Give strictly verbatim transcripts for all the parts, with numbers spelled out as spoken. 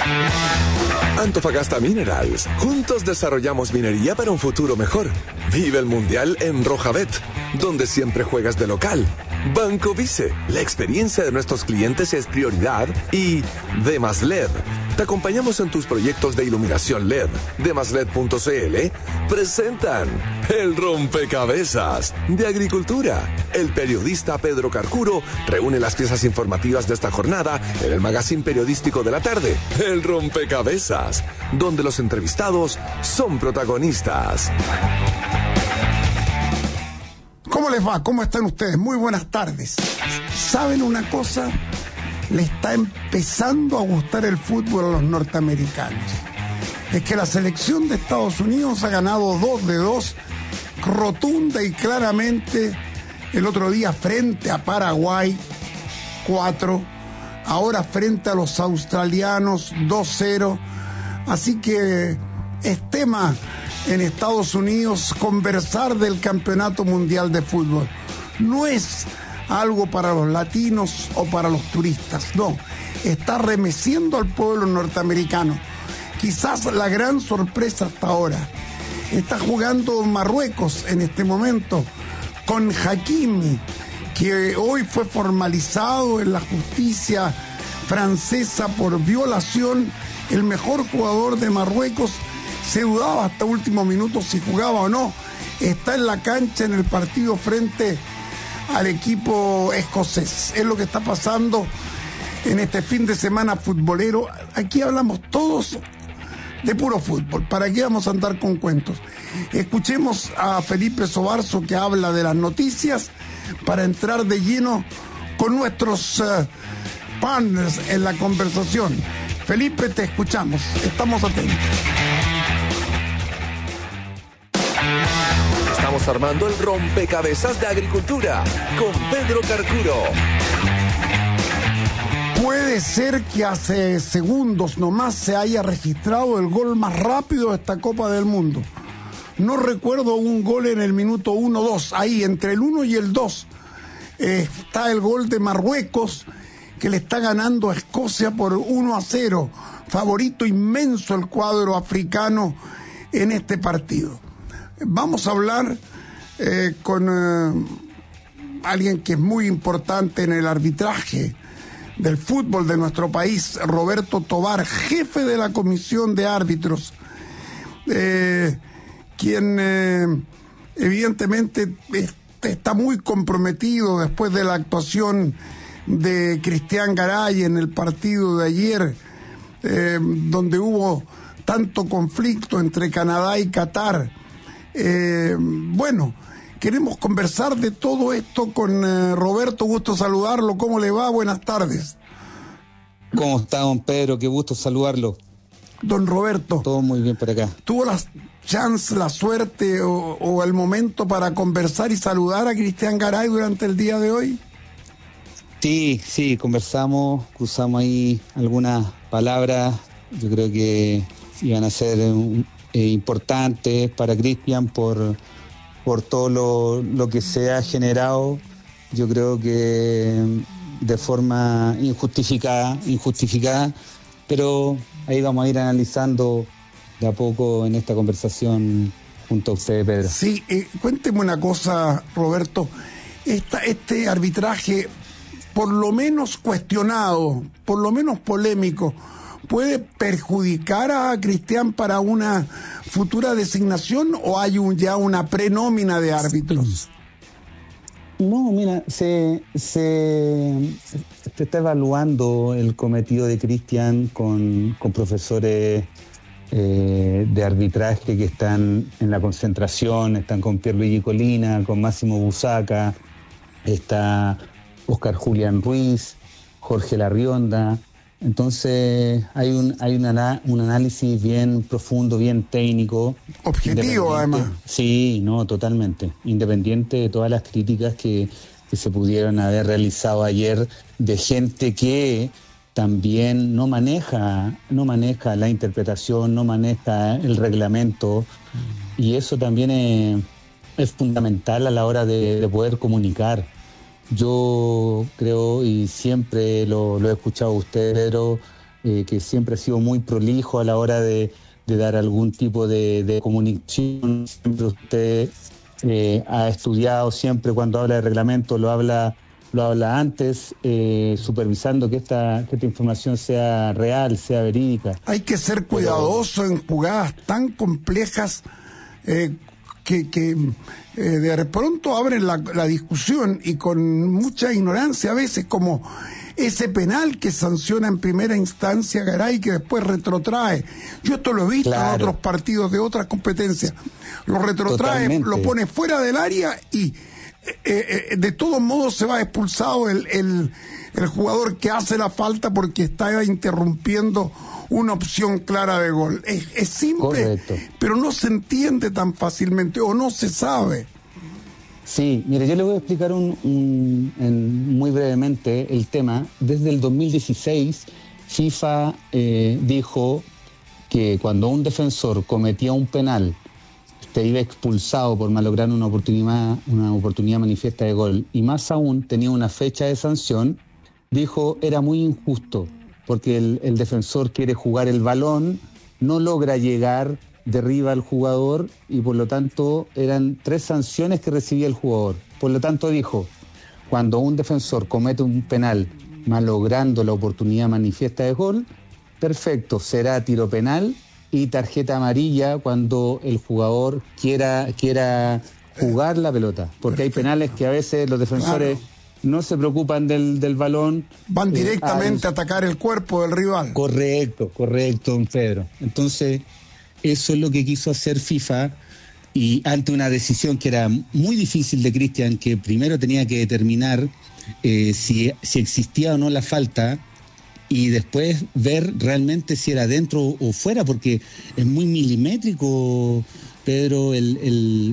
Antofagasta Minerals. Juntos desarrollamos minería para un futuro mejor. Vive el Mundial en Rojabet, donde siempre juegas de local. Banco Vice. La experiencia de nuestros clientes es prioridad. Y Demas L E D. Te acompañamos en tus proyectos de iluminación L E D. Demasled punto cl presentan El Rompecabezas de Agricultura. El periodista Pedro Carcuro reúne las piezas informativas de esta jornada en el magazine periodístico de la tarde, El Rompecabezas, donde los entrevistados son protagonistas. ¿Cómo les va? ¿Cómo están ustedes? Muy buenas tardes. ¿Saben una cosa? Le está empezando a gustar el fútbol a los norteamericanos. Es que la selección de Estados Unidos ha ganado dos de dos, rotunda y claramente, el otro día frente a Paraguay, cuatro, ahora frente a los australianos, dos cero. Así que es tema en Estados Unidos conversar del Campeonato Mundial de Fútbol. No es algo para los latinos o para los turistas, no, está remeciendo al pueblo norteamericano. Quizás la gran sorpresa hasta ahora, está jugando Marruecos en este momento con Hakimi, que hoy fue formalizado en la justicia francesa por violación. El mejor jugador de Marruecos, se dudaba hasta último minuto si jugaba o no, está en la cancha en el partido frente al equipo escocés. Es lo que está pasando en este fin de semana futbolero. Aquí hablamos todos de puro fútbol. ¿Para qué vamos a andar con cuentos? Escuchemos a Felipe Sobarzo, que habla de las noticias, para entrar de lleno con nuestros uh, partners en la conversación. Felipe, te escuchamos. Estamos atentos. Estamos armando el rompecabezas de Agricultura con Pedro Carcuro. Puede ser que hace segundos nomás se haya registrado el gol más rápido de esta Copa del Mundo. No recuerdo un gol en el minuto uno dos. Ahí, entre el uno y el dos, eh, está el gol de Marruecos, que le está ganando a Escocia por uno a cero. Favorito inmenso el cuadro africano en este partido. Vamos a hablar eh, con eh, alguien que es muy importante en el arbitraje del fútbol de nuestro país, Roberto Tobar, jefe de la Comisión de Árbitros, eh, quien eh, evidentemente está muy comprometido después de la actuación de Cristian Garay en el partido de ayer, eh, donde hubo tanto conflicto entre Canadá y Qatar. Eh, bueno, queremos conversar de todo esto con eh, Roberto. Gusto saludarlo. ¿Cómo le va? Buenas tardes. ¿Cómo está, don Pedro? Qué gusto saludarlo. Don Roberto. Todo muy bien por acá. ¿Tuvo la chance, la suerte o, o el momento para conversar y saludar a Cristian Garay durante el día de hoy? Sí, sí, conversamos, cruzamos ahí algunas palabras. Yo creo que iban a ser un, eh, importantes para Cristian por, por todo lo, lo que se ha generado. Yo creo que de forma injustificada, injustificada, pero ahí vamos a ir analizando de a poco en esta conversación junto a usted, Pedro. Sí, eh, cuénteme una cosa, Roberto. Esta, este arbitraje, por lo menos cuestionado, por lo menos polémico, ¿puede perjudicar a Cristian para una futura designación o hay un, ya una prenómina de árbitros? No, mira, se, se, se está evaluando el cometido de Cristian con, con profesores eh, de arbitraje que están en la concentración, están con Pierluigi Colina, con Máximo Busaca, está Oscar Julián Ruiz, Jorge Larrionda. Entonces hay un hay una, un análisis bien profundo, bien técnico. Objetivo, además. Sí, no, totalmente. Independiente de todas las críticas que, que se pudieron haber realizado ayer de gente que también no maneja, no maneja la interpretación, no maneja el reglamento. Y eso también es, es fundamental a la hora de, de poder comunicar. Yo creo, y siempre lo, lo he escuchado a usted, Pedro, eh, que siempre ha sido muy prolijo a la hora de, de dar algún tipo de, de comunicación. Siempre usted eh, ha estudiado, siempre cuando habla de reglamento lo habla lo habla antes, eh, supervisando que esta, que esta información sea real, sea verídica. Hay que ser cuidadoso Pero... en jugadas tan complejas eh, que, que eh, de pronto abren la, la discusión, y con mucha ignorancia a veces, como ese penal que sanciona en primera instancia Garay, que después retrotrae. Yo esto lo he visto claro. en otros partidos de otras competencias. Lo retrotrae, Totalmente. Lo pone fuera del área y Eh, eh, de todos modos se va expulsado el, el, el jugador que hace la falta, porque está interrumpiendo una opción clara de gol. Es, es simple, Correcto. Pero no se entiende tan fácilmente, o no se sabe. Sí, mire, yo le voy a explicar un, un, en, muy brevemente el tema. Desde el dos mil dieciséis, FIFA eh, dijo que cuando un defensor cometía un penal, te iba expulsado por malograr una oportunidad, una oportunidad manifiesta de gol, y más aún tenía una fecha de sanción. Dijo era muy injusto, porque el, el defensor quiere jugar el balón, no logra llegar, derriba al jugador, y por lo tanto eran tres sanciones que recibía el jugador. Por lo tanto dijo, cuando un defensor comete un penal malogrando la oportunidad manifiesta de gol, perfecto, será tiro penal y tarjeta amarilla cuando el jugador quiera quiera jugar la pelota, porque hay penales que a veces los defensores claro. no se preocupan del, del balón, van directamente eh, a, a atacar el cuerpo del rival. Correcto, correcto, don Pedro. Entonces eso es lo que quiso hacer FIFA, y ante una decisión que era muy difícil de Cristian, que primero tenía que determinar eh, si, si existía o no la falta, y después ver realmente si era dentro o fuera, porque es muy milimétrico, Pedro, el, el,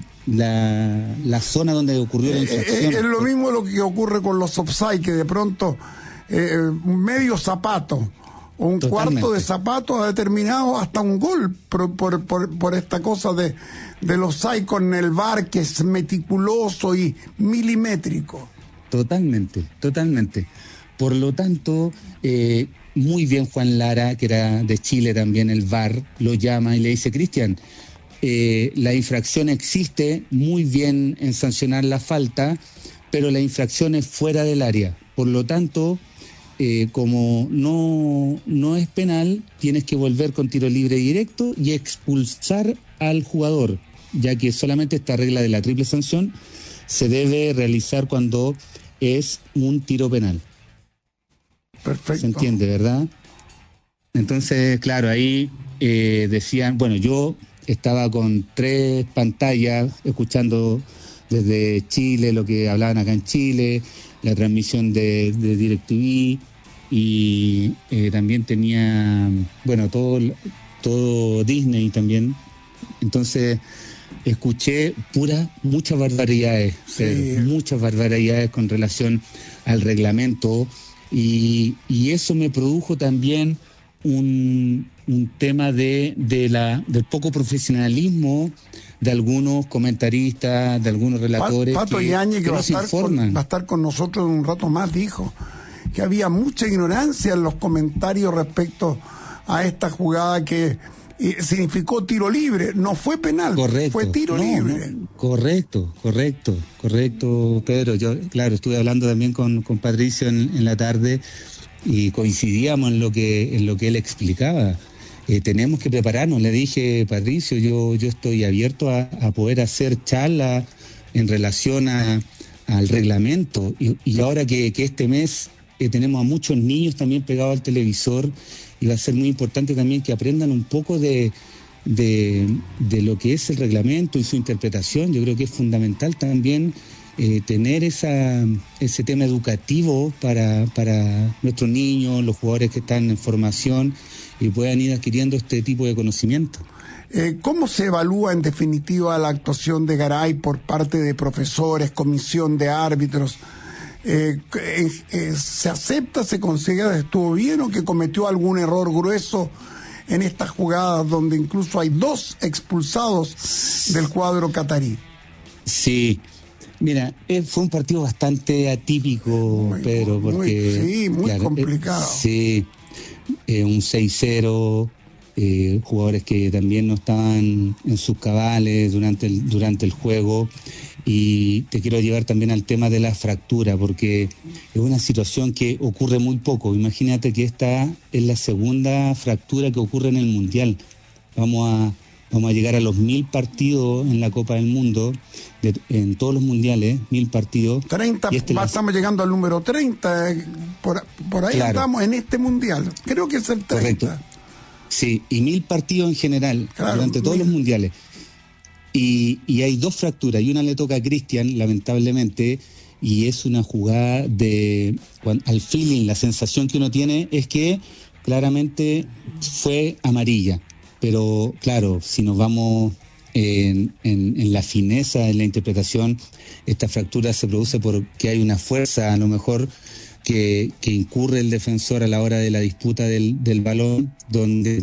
la, la zona donde ocurrió la infracción. Es, es lo mismo lo que ocurre con los offside, que de pronto eh, medio zapato o un Totalmente. Cuarto de zapato ha determinado hasta un gol por, por, por, por esta cosa de, de los offside con el V A R, que es meticuloso y milimétrico. Totalmente, totalmente. Por lo tanto, eh, muy bien Juan Lara, que era de Chile también, el V A R, lo llama y le dice, Cristian, eh, la infracción existe, muy bien en sancionar la falta, pero la infracción es fuera del área. Por lo tanto, eh, como no, no es penal, tienes que volver con tiro libre directo y expulsar al jugador, ya que solamente esta regla de la triple sanción se debe realizar cuando es un tiro penal. Perfecto. ¿Se entiende, verdad? Entonces, claro, ahí eh, decían, bueno, yo estaba con tres pantallas escuchando desde Chile lo que hablaban acá en Chile, la transmisión de, de DirecTV, y eh, también tenía, bueno, todo, todo Disney también. Entonces escuché puras, muchas barbaridades, sí. Pedro, muchas barbaridades con relación al reglamento. Y, y eso me produjo también un, un tema de, de la, del poco profesionalismo de algunos comentaristas, de algunos relatores. Pato que, Yáñez, que, que va, no a se estar con, va a estar con nosotros en un rato más, dijo que había mucha ignorancia en los comentarios respecto a esta jugada que eh, significó tiro libre. No fue penal, correcto. Fue tiro no, libre. No. Correcto, correcto, correcto, Pedro. Yo, claro, estuve hablando también con, con Patricio en, en la tarde, y coincidíamos en lo que, en lo que él explicaba. Eh, tenemos que prepararnos, le dije, Patricio, yo, yo estoy abierto a, a poder hacer charlas en relación a, al reglamento, y, y ahora que, que este mes eh, tenemos a muchos niños también pegados al televisor, y va a ser muy importante también que aprendan un poco de De, de lo que es el reglamento y su interpretación. Yo creo que es fundamental también eh, tener esa, ese tema educativo para, para nuestros niños, los jugadores que están en formación, y puedan ir adquiriendo este tipo de conocimiento. Eh, ¿Cómo se evalúa en definitiva la actuación de Garay por parte de profesores, comisión de árbitros? Eh, eh, eh, ¿Se acepta, se considera que estuvo bien, o que cometió algún error grueso en estas jugadas donde incluso hay dos expulsados del cuadro catarí? Sí, mira, eh, fue un partido bastante atípico, muy, Pedro, porque... Muy, sí, muy claro, complicado. Eh, sí, eh, un seis cero, eh, jugadores que también no estaban en sus cabales durante el, durante el juego. Y te quiero llevar también al tema de la fractura, porque es una situación que ocurre muy poco. Imagínate que esta es la segunda fractura que ocurre en el Mundial. Vamos a, vamos a llegar a los mil partidos en la Copa del Mundo, de, en todos los mundiales, mil partidos. treinta, este va, la... estamos llegando al número treinta, por, por ahí claro. Estamos en este Mundial. Creo que es el treinta. Correcto. Sí, y mil partidos en general, claro, durante todos mil. los mundiales. Y, y hay dos fracturas, y una le toca a Cristian, lamentablemente, y es una jugada de... Cuando, al feeling, la sensación que uno tiene es que claramente fue amarilla. Pero claro, si nos vamos en, en, en la fineza, en la interpretación, esta fractura se produce porque hay una fuerza, a lo mejor, que, que incurre el defensor a la hora de la disputa del, del balón, donde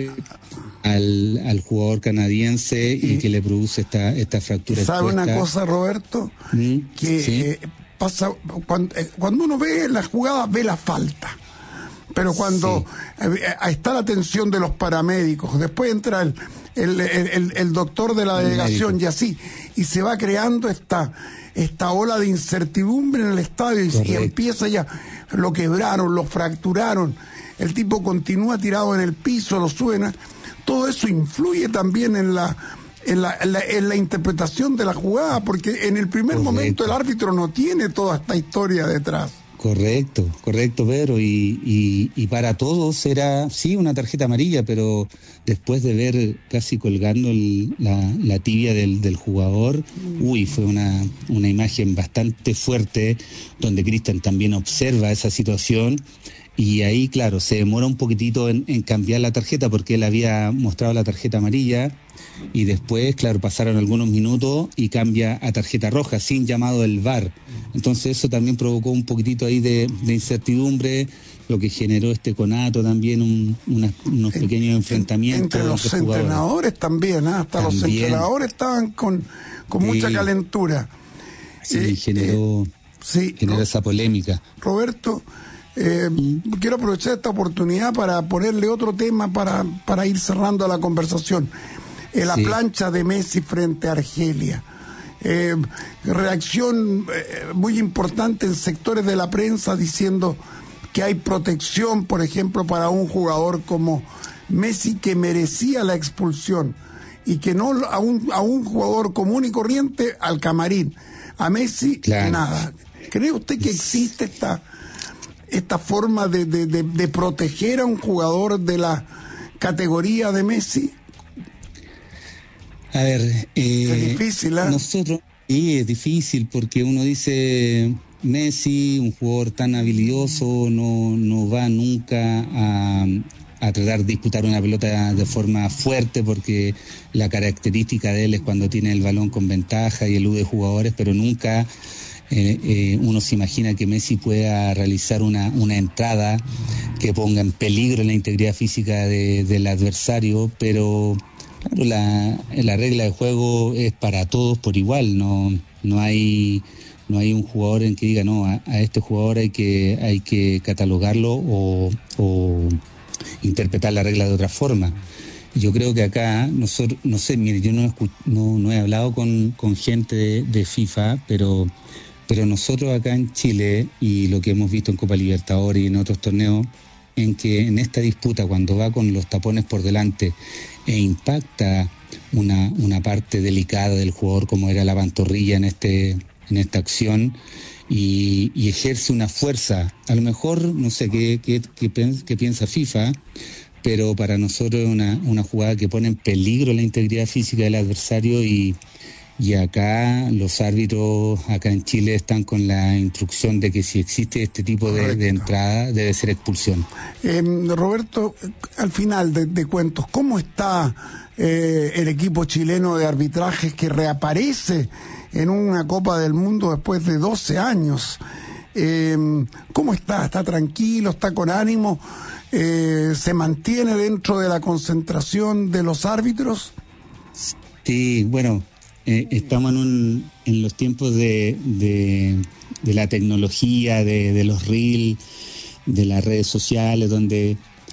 al, al jugador canadiense y, y que le produce esta, esta fractura. ¿Sabe expuesta. una cosa, Roberto? ¿Mm? Que ¿Sí? eh, pasa cuando, eh, cuando uno ve la jugada, ve la falta. Pero cuando sí. eh, está la atención de los paramédicos, después entra el, el, el, el, el doctor de la el delegación médico. Y así, y se va creando esta, esta ola de incertidumbre en el estadio y, y empieza ya, lo quebraron, lo fracturaron, el tipo continúa tirado en el piso, lo suena, todo eso influye también en la, en la, en la, en la interpretación de la jugada, porque en el primer Correcto. momento el árbitro no tiene toda esta historia detrás. Correcto, correcto, Pedro, y, y, y para todos era, sí, una tarjeta amarilla, pero después de ver casi colgando el, la, la tibia del, del jugador, uy, fue una, una imagen bastante fuerte, donde Cristian también observa esa situación, y ahí, claro, se demora un poquitito en, en cambiar la tarjeta, porque él había mostrado la tarjeta amarilla, y después, claro, pasaron algunos minutos y cambia a tarjeta roja, sin llamado del V A R. Entonces eso también provocó un poquitito ahí de, de incertidumbre, lo que generó este conato también, un, una, unos en, pequeños enfrentamientos. Entre los entre entrenadores también, ¿eh? hasta también. Los entrenadores estaban con, con sí. mucha calentura. Sí, eh, generó, eh, sí, generó Ro- esa polémica. Roberto, eh, ¿Mm? quiero aprovechar esta oportunidad para ponerle otro tema para, para ir cerrando la conversación. Eh, la sí. plancha de Messi frente a Argelia. Eh, reacción eh, muy importante en sectores de la prensa diciendo que hay protección, por ejemplo, para un jugador como Messi, que merecía la expulsión, y que no a un, a un jugador común y corriente al camarín. A Messi, claro. nada. ¿Cree usted que existe esta, esta forma de, de, de, de proteger a un jugador de la categoría de Messi? A ver, eh, es difícil, ¿eh? Nosotros, sí, es difícil porque uno dice, Messi, un jugador tan habilidoso, no, no va nunca a, a tratar de disputar una pelota de forma fuerte, porque la característica de él es cuando tiene el balón con ventaja y elude jugadores, pero nunca eh, eh, uno se imagina que Messi pueda realizar una, una entrada que ponga en peligro la integridad física de, del adversario, pero... Claro, la, la regla de juego es para todos por igual, no no hay no hay un jugador en que diga no, a, a este jugador hay que hay que catalogarlo o, o interpretar la regla de otra forma. Yo creo que acá nosotros, no sé, mire, yo no he, no, no he hablado con, con gente de, de FIFA, pero pero nosotros acá en Chile, y lo que hemos visto en Copa Libertadores y en otros torneos, en que en esta disputa, cuando va con los tapones por delante e impacta una, una parte delicada del jugador, como era la pantorrilla en este en esta acción, y, y ejerce una fuerza, a lo mejor no sé qué, qué, qué, qué piensa FIFA, pero para nosotros es una, una jugada que pone en peligro la integridad física del adversario, y Y acá los árbitros, acá en Chile, están con la instrucción de que si existe este tipo de, de entrada, debe ser expulsión. Eh, Roberto, al final de, de cuentos, ¿cómo está eh, el equipo chileno de arbitrajes que reaparece en una Copa del Mundo después de doce años? Eh, ¿Cómo está? ¿Está tranquilo? ¿Está con ánimo? Eh, ¿Se mantiene dentro de la concentración de los árbitros? Sí, bueno... Eh, estamos en, un, en los tiempos de, de, de la tecnología, de, de los reels, de las redes sociales, donde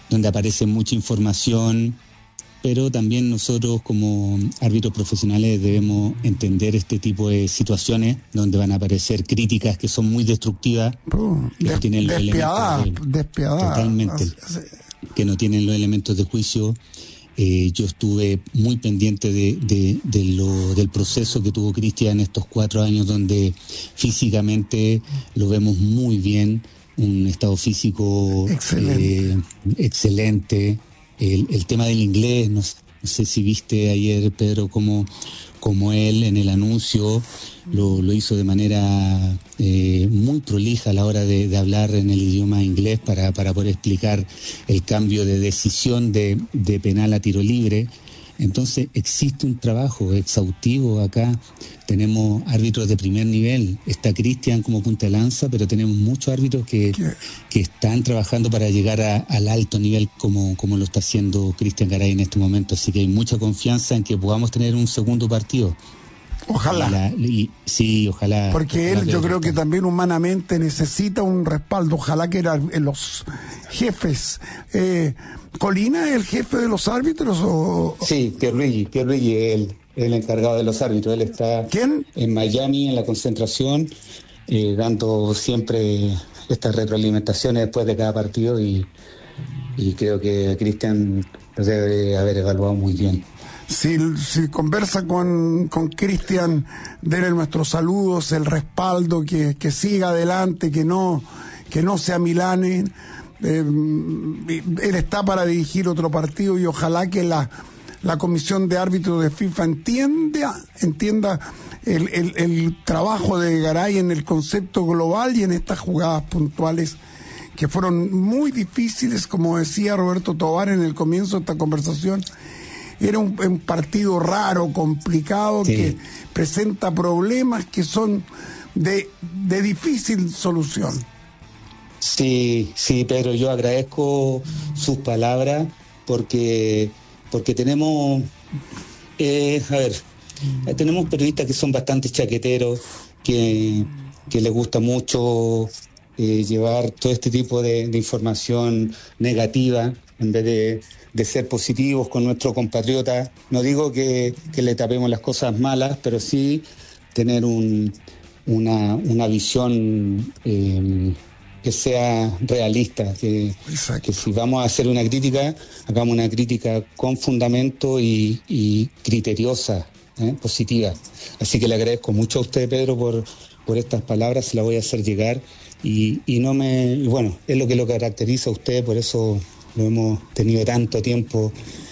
donde aparece mucha información, pero también nosotros como árbitros profesionales debemos entender este tipo de situaciones donde van a aparecer críticas que son muy destructivas, uh, que des, no tienen los despiadada, elementos de, despiadada. totalmente, que no tienen los elementos de juicio. Eh, yo estuve muy pendiente de, de, de lo, del proceso que tuvo Cristian en estos cuatro años, donde físicamente lo vemos muy bien, un estado físico excelente. Eh, excelente. El, el tema del inglés, no, no sé si viste ayer, Pedro, como, como él en el anuncio lo, lo hizo de manera eh, muy prolija a la hora de, de hablar en el idioma inglés para, para poder explicar el cambio de decisión de, de penal a tiro libre. Entonces existe un trabajo exhaustivo acá. Tenemos árbitros de primer nivel. Está Cristian como punta de lanza, pero tenemos muchos árbitros que, que están trabajando para llegar a, al alto nivel como, como lo está haciendo Cristian Garay en este momento. Así que hay mucha confianza en que podamos tener un segundo partido. Ojalá. Y la, y, sí, ojalá. Porque ojalá él, yo creo que también humanamente necesita un respaldo. Ojalá que eran los jefes. Eh, ¿Colina es el jefe de los árbitros? O... Sí, Pierluigi, Pierluigi es el, el encargado de los árbitros. Él está ¿Quién? en Miami, en la concentración, eh, dando siempre estas retroalimentaciones después de cada partido y, y creo que Cristian debe haber evaluado muy bien. Si, si conversa con con Cristian, denle nuestros saludos, el respaldo, que, que siga adelante, que no que no se amilane. Eh, él está para dirigir otro partido y ojalá que la, la comisión de árbitros de FIFA entienda, entienda el, el, el trabajo de Garay en el concepto global y en estas jugadas puntuales que fueron muy difíciles, como decía Roberto Tovar en el comienzo de esta conversación. Era un, un partido raro, complicado, sí, que presenta problemas que son de, de difícil solución. Sí, sí, Pedro, yo agradezco sus palabras porque, porque tenemos, eh, a ver, tenemos periodistas que son bastante chaqueteros, que, que les gusta mucho eh, llevar todo este tipo de, de información negativa en vez de, de ser positivos con nuestro compatriota. No digo que, que le tapemos las cosas malas, pero sí tener un, una, una visión eh, que sea realista, que, que si vamos a hacer una crítica, hagamos una crítica con fundamento y, y criteriosa, ¿eh? positiva. Así que le agradezco mucho a usted, Pedro, por, por estas palabras, se las voy a hacer llegar y, y no me, y bueno, es lo que lo caracteriza a usted, por eso lo hemos tenido tanto tiempo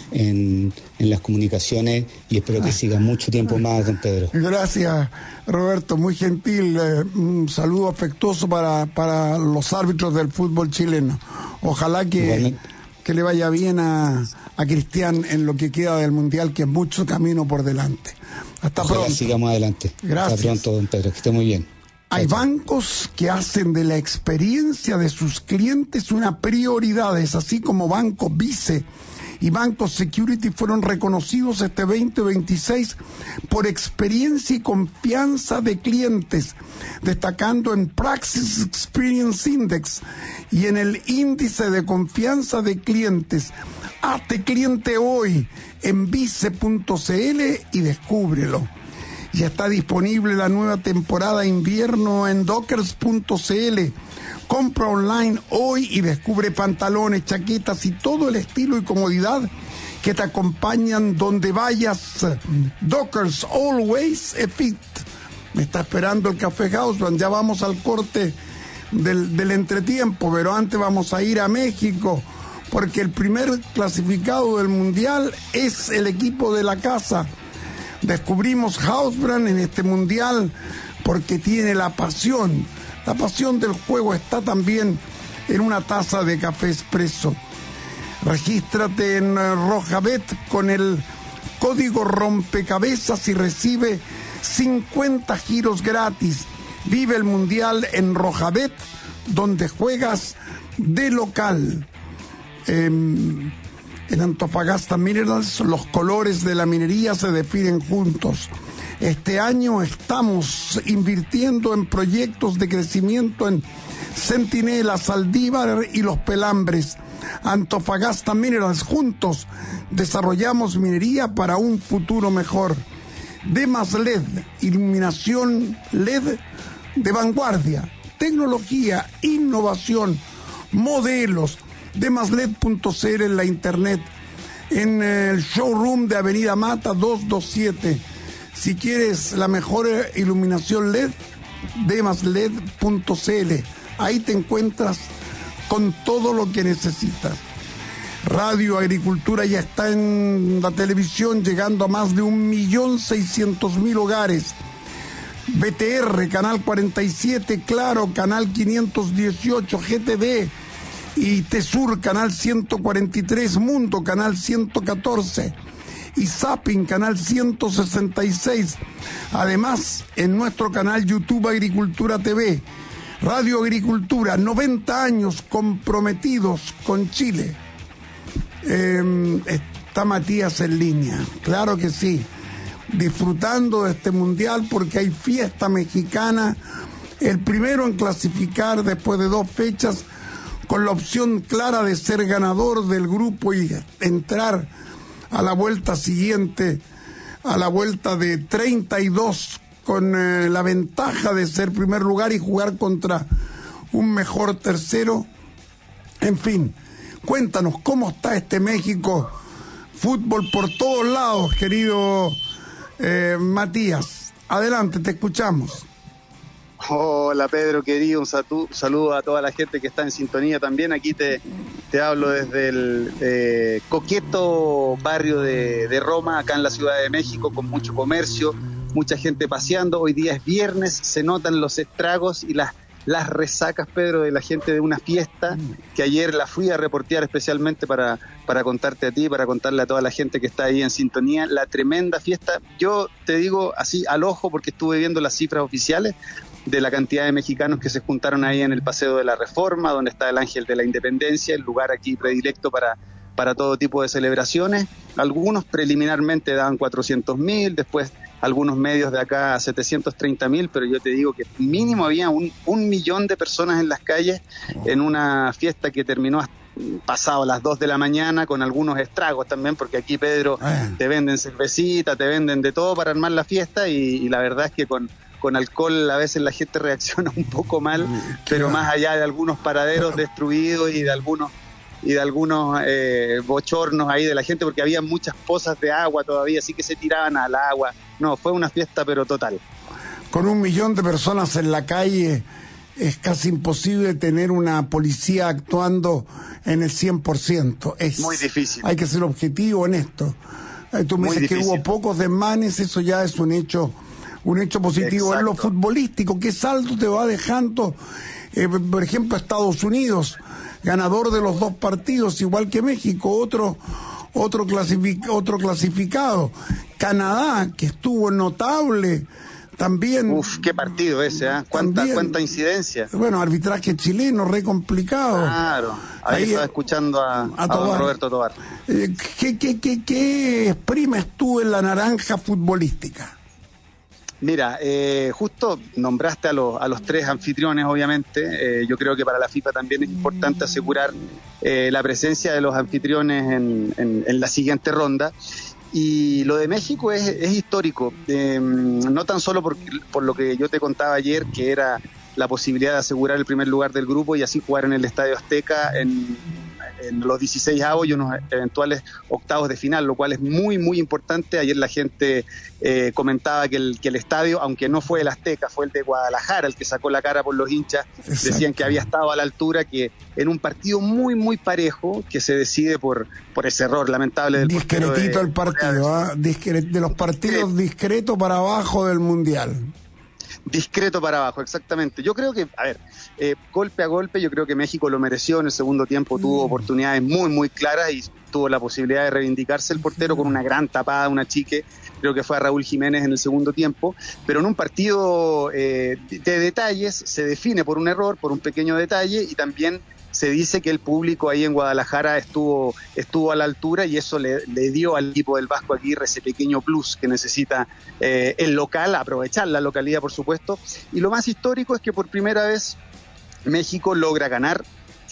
en, en las comunicaciones y espero que siga mucho tiempo más, don Pedro. Gracias, Roberto, muy gentil. Eh, un saludo afectuoso para, para los árbitros del fútbol chileno. Ojalá que, que le vaya bien a, a Cristian en lo que queda del Mundial, que es mucho camino por delante. Hasta Ojalá pronto. sigamos adelante. Gracias. Hasta pronto, don Pedro, que esté muy bien. Hay bancos que hacen de la experiencia de sus clientes una prioridad, es así como Banco Vice y Banco Security fueron reconocidos este veinte veintiséis por experiencia y confianza de clientes, destacando en Praxis Experience Index y en el índice de confianza de clientes. Hazte cliente hoy en vice punto c l y descúbrelo. Ya está disponible la nueva temporada invierno en dockers punto c l. Compra online hoy y descubre pantalones, chaquetas y todo el estilo y comodidad que te acompañan donde vayas. Dockers, always a fit. Me está esperando el Café Houseman. Ya vamos al corte del, del entretiempo, pero antes vamos a ir a México, porque el primer clasificado del Mundial es el equipo de la casa. Descubrimos Hausbrand en este mundial porque tiene la pasión. La pasión del juego está también en una taza de café expreso. Regístrate en Rojabet con el código rompecabezas y recibe cincuenta giros gratis. Vive el mundial en Rojabet, donde juegas de local. Eh, En Antofagasta Minerals, los colores de la minería se definen juntos. Este año estamos invirtiendo en proyectos de crecimiento en Centinela, Saldívar y Los Pelambres. Antofagasta Minerals, juntos desarrollamos minería para un futuro mejor. Demas L E D, iluminación L E D de vanguardia, tecnología, innovación, modelos. Demas L E D punto c l en la internet, en el showroom de Avenida Mata doscientos veintisiete. Si quieres la mejor iluminación L E D, Demas L E D punto c l. Ahí te encuentras con todo lo que necesitas. Radio Agricultura ya está en la televisión, llegando a más de un millón seiscientos mil hogares. B T R, Canal cuarenta y siete, Claro, Canal quinientos dieciocho, G T V y Tesur, Canal ciento cuarenta y tres, Mundo, Canal ciento catorce y Zapping, Canal ciento sesenta y seis. Además, en nuestro canal YouTube Agricultura T V, Radio Agricultura, noventa años comprometidos con Chile. Eh, está Matías en línea, claro que sí, disfrutando de este mundial porque hay fiesta mexicana, el primero en clasificar después de dos fechas, con la opción clara de ser ganador del grupo y entrar a la vuelta siguiente, a la vuelta de treinta y dos, con eh, la ventaja de ser primer lugar y jugar contra un mejor tercero. En fin, cuéntanos cómo está este México. Fútbol por todos lados, querido eh, Matías. Adelante, te escuchamos. Hola Pedro, querido, un saludo a toda la gente que está en sintonía también. Aquí te, te hablo desde el eh, coqueto barrio de, de Roma, acá en la Ciudad de México, con mucho comercio, mucha gente paseando. Hoy día es viernes, se notan los estragos y las, las resacas, Pedro, de la gente de una fiesta que ayer la fui a reportear especialmente para, para contarte a ti, para contarle a toda la gente que está ahí en sintonía, la tremenda fiesta. Yo te digo así al ojo porque estuve viendo las cifras oficiales de la cantidad de mexicanos que se juntaron ahí en el Paseo de la Reforma, donde está el Ángel de la Independencia, el lugar aquí predilecto para, para todo tipo de celebraciones. Algunos preliminarmente daban cuatrocientos mil, después algunos medios de acá setecientos treinta mil, pero yo te digo que mínimo había un, un millón de personas en las calles en una fiesta que terminó hasta pasado las dos de la mañana, con algunos estragos también, porque aquí, Pedro, te venden cervecita, te venden de todo para armar la fiesta, y, y la verdad es que con con alcohol a veces la gente reacciona un poco mal, pero más allá de algunos paraderos destruidos y de algunos y de algunos eh, bochornos ahí de la gente, porque había muchas pozas de agua todavía, así que se tiraban al agua. No, fue una fiesta pero total. Con un millón de personas en la calle es casi imposible tener una policía actuando en el cien por ciento. Es muy difícil. Hay que ser objetivo en esto. Tú me dices que hubo pocos desmanes, eso ya es un hecho un hecho positivo. Exacto. En lo futbolístico, ¿qué saldo te va dejando, eh, por ejemplo, Estados Unidos, ganador de los dos partidos, igual que México, otro otro, clasific, otro clasificado? Canadá, que estuvo notable también. Uf, qué partido ese, ¿eh? ¿Cuánta, también, cuánta incidencia? Bueno, arbitraje chileno, re complicado. Claro, ahí, ahí estaba escuchando a, a, a don Roberto Tobar. Eh, ¿qué, qué, qué, ¿Qué exprimes tú en la naranja futbolística? Mira, eh, justo nombraste a los, a los tres anfitriones, obviamente. Eh, yo creo que para la FIFA también es importante asegurar eh, la presencia de los anfitriones en, en, en la siguiente ronda. Y lo de México es, es histórico, eh, no tan solo por, por lo que yo te contaba ayer, que era la posibilidad de asegurar el primer lugar del grupo y así jugar en el Estadio Azteca en, en los dieciseisavos y unos eventuales octavos de final, lo cual es muy, muy importante. Ayer la gente eh, comentaba que el, que el estadio, aunque no fue el Azteca, fue el de Guadalajara el que sacó la cara por los hinchas. Exacto. Decían que había estado a la altura, que en un partido muy, muy parejo, que se decide por, por ese error lamentable del discretito de, el partido, ¿eh? Discret, de los partidos discreto para abajo del Mundial. Discreto para abajo, exactamente. Yo creo que, a ver, eh, golpe a golpe, yo creo que México lo mereció. En el segundo tiempo tuvo mm. oportunidades muy, muy claras y tuvo la posibilidad de reivindicarse el portero con una gran tapada, una chique, creo que fue a Raúl Jiménez en el segundo tiempo, pero en un partido eh, de detalles se define por un error, por un pequeño detalle, y también se dice que el público ahí en Guadalajara estuvo estuvo a la altura y eso le, le dio al equipo del Vasco Aguirre ese pequeño plus que necesita eh, el local, aprovechar la localidad, por supuesto. Y lo más histórico es que por primera vez México logra ganar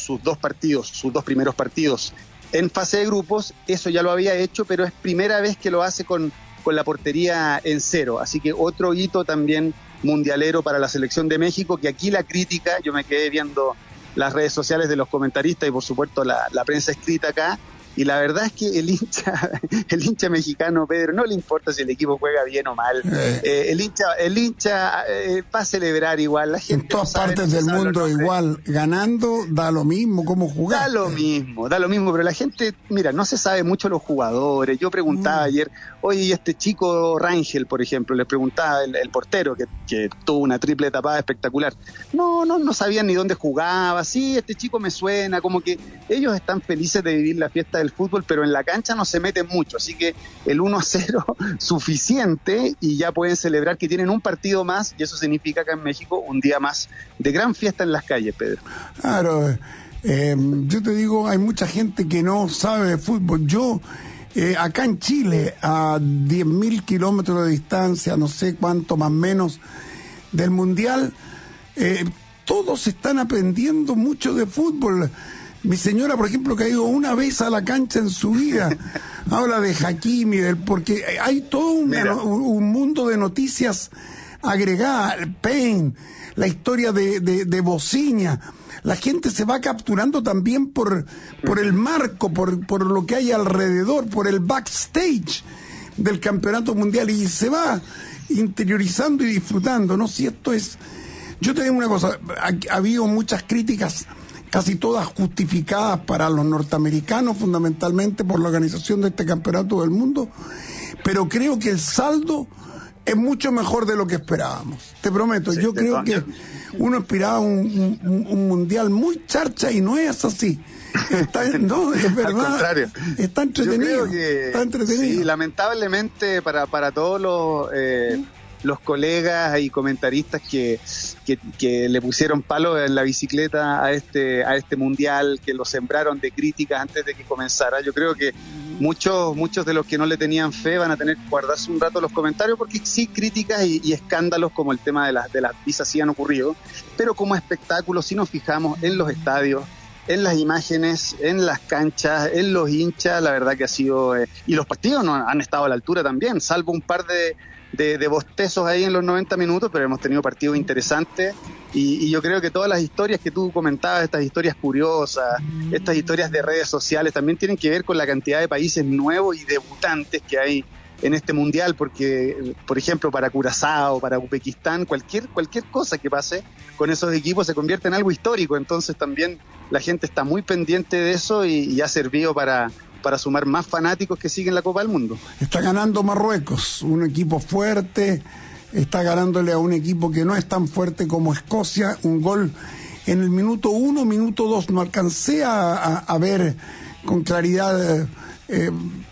sus dos partidos, sus dos primeros partidos en fase de grupos. Eso ya lo había hecho, pero es primera vez que lo hace con, con la portería en cero. Así que otro hito también mundialero para la selección de México, que aquí la crítica, yo me quedé viendo las redes sociales de los comentaristas y por supuesto la, la prensa escrita acá, y la verdad es que el hincha el hincha mexicano, Pedro, no le importa si el equipo juega bien o mal. Eh, eh, el hincha el hincha eh, va a celebrar igual. La gente en todas no sabe, partes no del mundo igual, de... ganando da lo mismo cómo jugar. Da lo mismo, da lo mismo, pero la gente, mira, no se sabe mucho los jugadores. Yo preguntaba mm. ayer, oye, este chico Rangel, por ejemplo, le preguntaba el, el portero que, que tuvo una triple tapada espectacular. No, no, no sabían ni dónde jugaba. Sí, este chico me suena, como que ellos están felices de vivir la fiesta del fútbol, pero en la cancha no se meten mucho, así que el uno a cero suficiente y ya pueden celebrar que tienen un partido más, y eso significa acá en México un día más de gran fiesta en las calles, Pedro. Claro, eh, yo te digo, hay mucha gente que no sabe de fútbol. Yo, eh, acá en Chile, a diez mil kilómetros de distancia, no sé cuánto más o menos, del Mundial, eh, todos están aprendiendo mucho de fútbol. Mi señora, por ejemplo, que ha ido una vez a la cancha en su vida, habla de Hakimi, del, porque hay todo un, un mundo de noticias agregadas, Pain, la historia de, de, de Bociña. La gente se va capturando también por, por el marco, por, por lo que hay alrededor, por el backstage del campeonato mundial, y se va interiorizando y disfrutando, ¿no? Si esto es... Yo te digo una cosa, ha, ha habido muchas críticas, casi todas justificadas para los norteamericanos, fundamentalmente por la organización de este campeonato del mundo, pero creo que el saldo es mucho mejor de lo que esperábamos. Te prometo, sí, yo creo que uno esperaba un, un, un mundial muy charcha y no es así. Está, no, es verdad. Al contrario. Está entretenido. Yo creo que, está entretenido. Sí, lamentablemente para, para todos los... Eh, los colegas y comentaristas que, que, que le pusieron palo en la bicicleta a este, a este mundial, que lo sembraron de críticas antes de que comenzara. Yo creo que muchos, muchos de los que no le tenían fe van a tener que guardarse un rato los comentarios, porque sí, críticas y, y escándalos como el tema de las, de las visas sí han ocurrido, pero como espectáculo, si nos fijamos en los estadios, en las imágenes, en las canchas, en los hinchas, la verdad que ha sido... Eh, y los partidos no han estado a la altura también, salvo un par de... De, de bostezos ahí en los noventa minutos, pero hemos tenido partidos interesantes y, y yo creo que todas las historias que tú comentabas, estas historias curiosas, estas historias de redes sociales, también tienen que ver con la cantidad de países nuevos y debutantes que hay en este mundial, porque, por ejemplo, para Curazao, para Uzbekistán, cualquier, cualquier cosa que pase con esos equipos se convierte en algo histórico, entonces también la gente está muy pendiente de eso y, y ha servido para... para sumar más fanáticos que siguen la Copa del Mundo. Está ganando Marruecos, un equipo fuerte, está ganándole a un equipo que no es tan fuerte como Escocia, un gol en el minuto uno, minuto dos, no alcancé a, a, a ver con claridad, eh,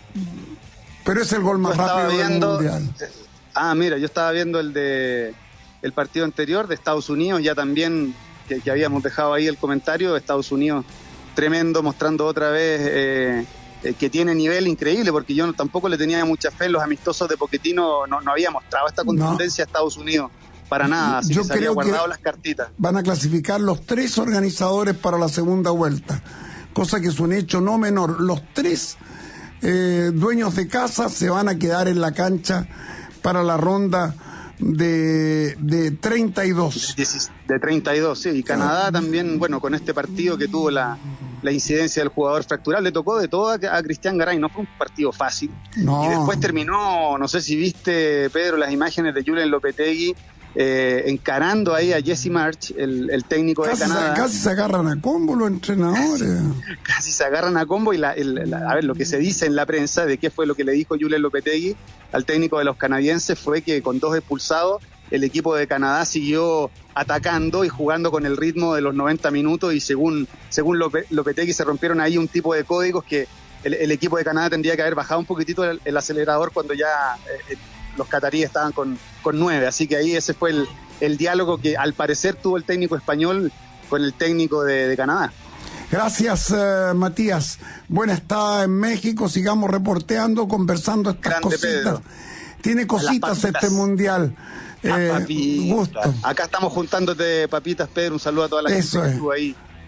pero es el gol más rápido viendo, del Mundial. Ah, mira, yo estaba viendo el de el partido anterior de Estados Unidos, ya también, que, que habíamos dejado ahí el comentario, de Estados Unidos tremendo, mostrando otra vez... Eh, Eh, que tiene nivel increíble, porque yo no, tampoco le tenía mucha fe en los amistosos de Pochettino, no, no había mostrado esta contundencia no. a Estados Unidos, para nada, así yo que se había guardado las cartitas. Van a clasificar los tres organizadores para la segunda vuelta, cosa que es un hecho no menor. Los tres eh, dueños de casa se van a quedar en la cancha para la ronda de, de treinta y dos. De treinta y dos, sí, y Canadá ah. también, bueno, con este partido que tuvo la... la incidencia del jugador fractural, le tocó de todo a, a Cristian Garay, no fue un partido fácil. No. Y después terminó, no sé si viste, Pedro, las imágenes de Julen Lopetegui eh, encarando ahí a Jesse March, el, el técnico casi de Canadá. Se, casi se agarran a combo los entrenadores. Casi, casi se agarran a combo y la, el, la, a ver, lo que se dice en la prensa de qué fue lo que le dijo Julen Lopetegui al técnico de los canadienses fue que con dos expulsados el equipo de Canadá siguió atacando y jugando con el ritmo de los noventa minutos y según según Lope, Lopetegui se rompieron ahí un tipo de códigos que el, el equipo de Canadá tendría que haber bajado un poquitito el, el acelerador cuando ya eh, los cataríes estaban con, con nueve, así que ahí ese fue el, el diálogo que al parecer tuvo el técnico español con el técnico de, de Canadá. Gracias, uh, Matías. Buena estada en México, sigamos reporteando, conversando estas Grande cositas. Pedro. Tiene cositas este mundial. Eh, gusto. Acá estamos juntándote papitas, Pedro. Un saludo a toda la Eso gente es. que estuvo ahí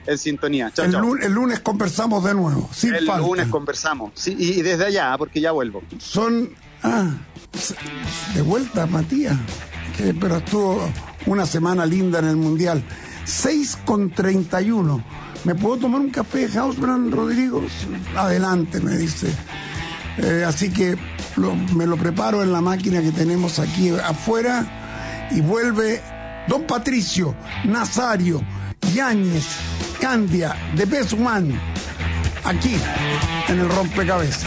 en sintonía. Chao, el, chao. lunes, el lunes conversamos de nuevo, sin El falta. lunes conversamos. Sí, y, y desde allá, porque ya vuelvo. Son... Ah, de vuelta, Matías. Que, pero estuvo una semana linda en el Mundial. seis con treinta y uno. ¿Me puedo tomar un café, Hausbrand, Rodrigo? Adelante, me dice. Eh, así que lo, me lo preparo en la máquina que tenemos aquí afuera y vuelve don Patricio, Nazario, Yáñez, Candia, de Pesumán, aquí en el Rompecabezas.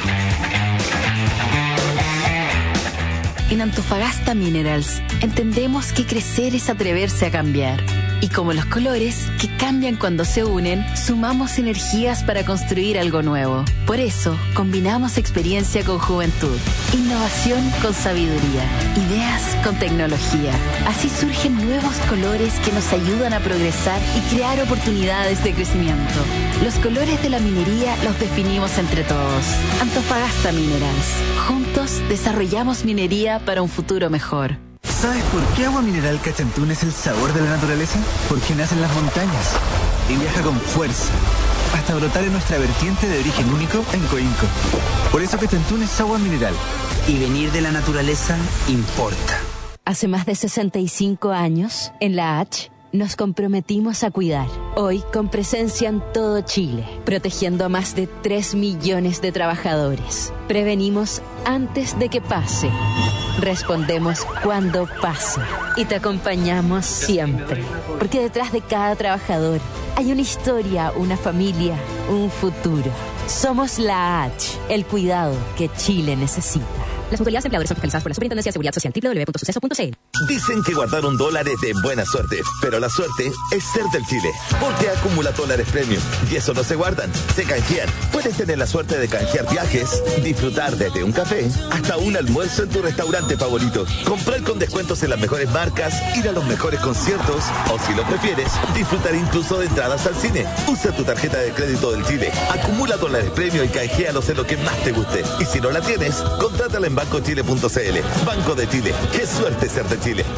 En Antofagasta Minerals entendemos que crecer es atreverse a cambiar. Y como los colores, que cambian cuando se unen, sumamos energías para construir algo nuevo. Por eso, combinamos experiencia con juventud, innovación con sabiduría, ideas con tecnología. Así surgen nuevos colores que nos ayudan a progresar y crear oportunidades de crecimiento. Los colores de la minería los definimos entre todos. Antofagasta Minerals. Juntos desarrollamos minería para un futuro mejor. ¿Sabes por qué Agua Mineral Cachantún es el sabor de la naturaleza? Porque nace en las montañas y viaja con fuerza hasta brotar en nuestra vertiente de origen único en Coinco. Por eso Cachantún es agua mineral. Y venir de la naturaleza importa. Hace más de sesenta y cinco años, en la H, nos comprometimos a cuidar. Hoy, con presencia en todo Chile, protegiendo a más de tres millones de trabajadores. Prevenimos antes de que pase. Respondemos cuando pasa. Y te acompañamos siempre. Porque detrás de cada trabajador hay una historia, una familia, un futuro. Somos la H, el cuidado que Chile necesita. Las mutualidades empleadores son fiscalizadas por la Superintendencia de Seguridad Social. doble u doble u doble u punto suceso punto c l. Dicen que guardaron dólares de buena suerte, pero la suerte es ser del Chile, porque acumula dólares premium y eso no se guardan, se canjean. Puedes tener la suerte de canjear viajes, disfrutar desde un café hasta un almuerzo en tu restaurante favorito, comprar con descuentos en las mejores marcas, ir a los mejores conciertos o, si lo prefieres, disfrutar incluso de entradas al cine. Usa tu tarjeta de crédito del Chile, acumula dólares premium y canjealos en lo que más te guste. Y si no la tienes, contrátala en banco chile punto c l. Banco de Chile. ¡Qué suerte ser de Chile!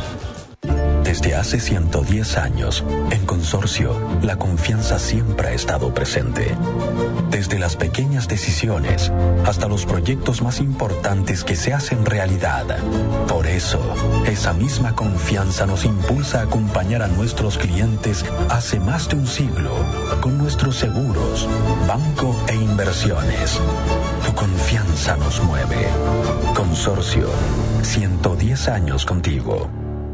Desde hace ciento diez años, en Consorcio, la confianza siempre ha estado presente. Desde las pequeñas decisiones hasta los proyectos más importantes que se hacen realidad. Por eso, esa misma confianza nos impulsa a acompañar a nuestros clientes hace más de un siglo con nuestros seguros, banco e inversiones. Tu confianza nos mueve. Consorcio, ciento diez años contigo.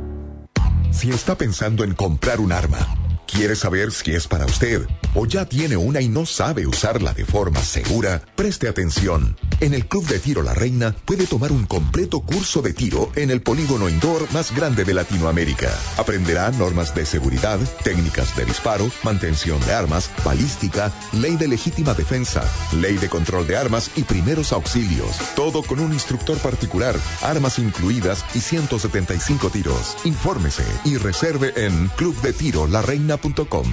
Si está pensando en comprar un arma, quiere saber si es para usted o ya tiene una y no sabe usarla de forma segura, preste atención. En el Club de Tiro La Reina puede tomar un completo curso de tiro en el polígono indoor más grande de Latinoamérica. Aprenderá normas de seguridad, técnicas de disparo, mantención de armas, balística, ley de legítima defensa, ley de control de armas y primeros auxilios. Todo con un instructor particular, armas incluidas y ciento setenta y cinco tiros. Infórmese y reserve en club de tiro la reina punto com.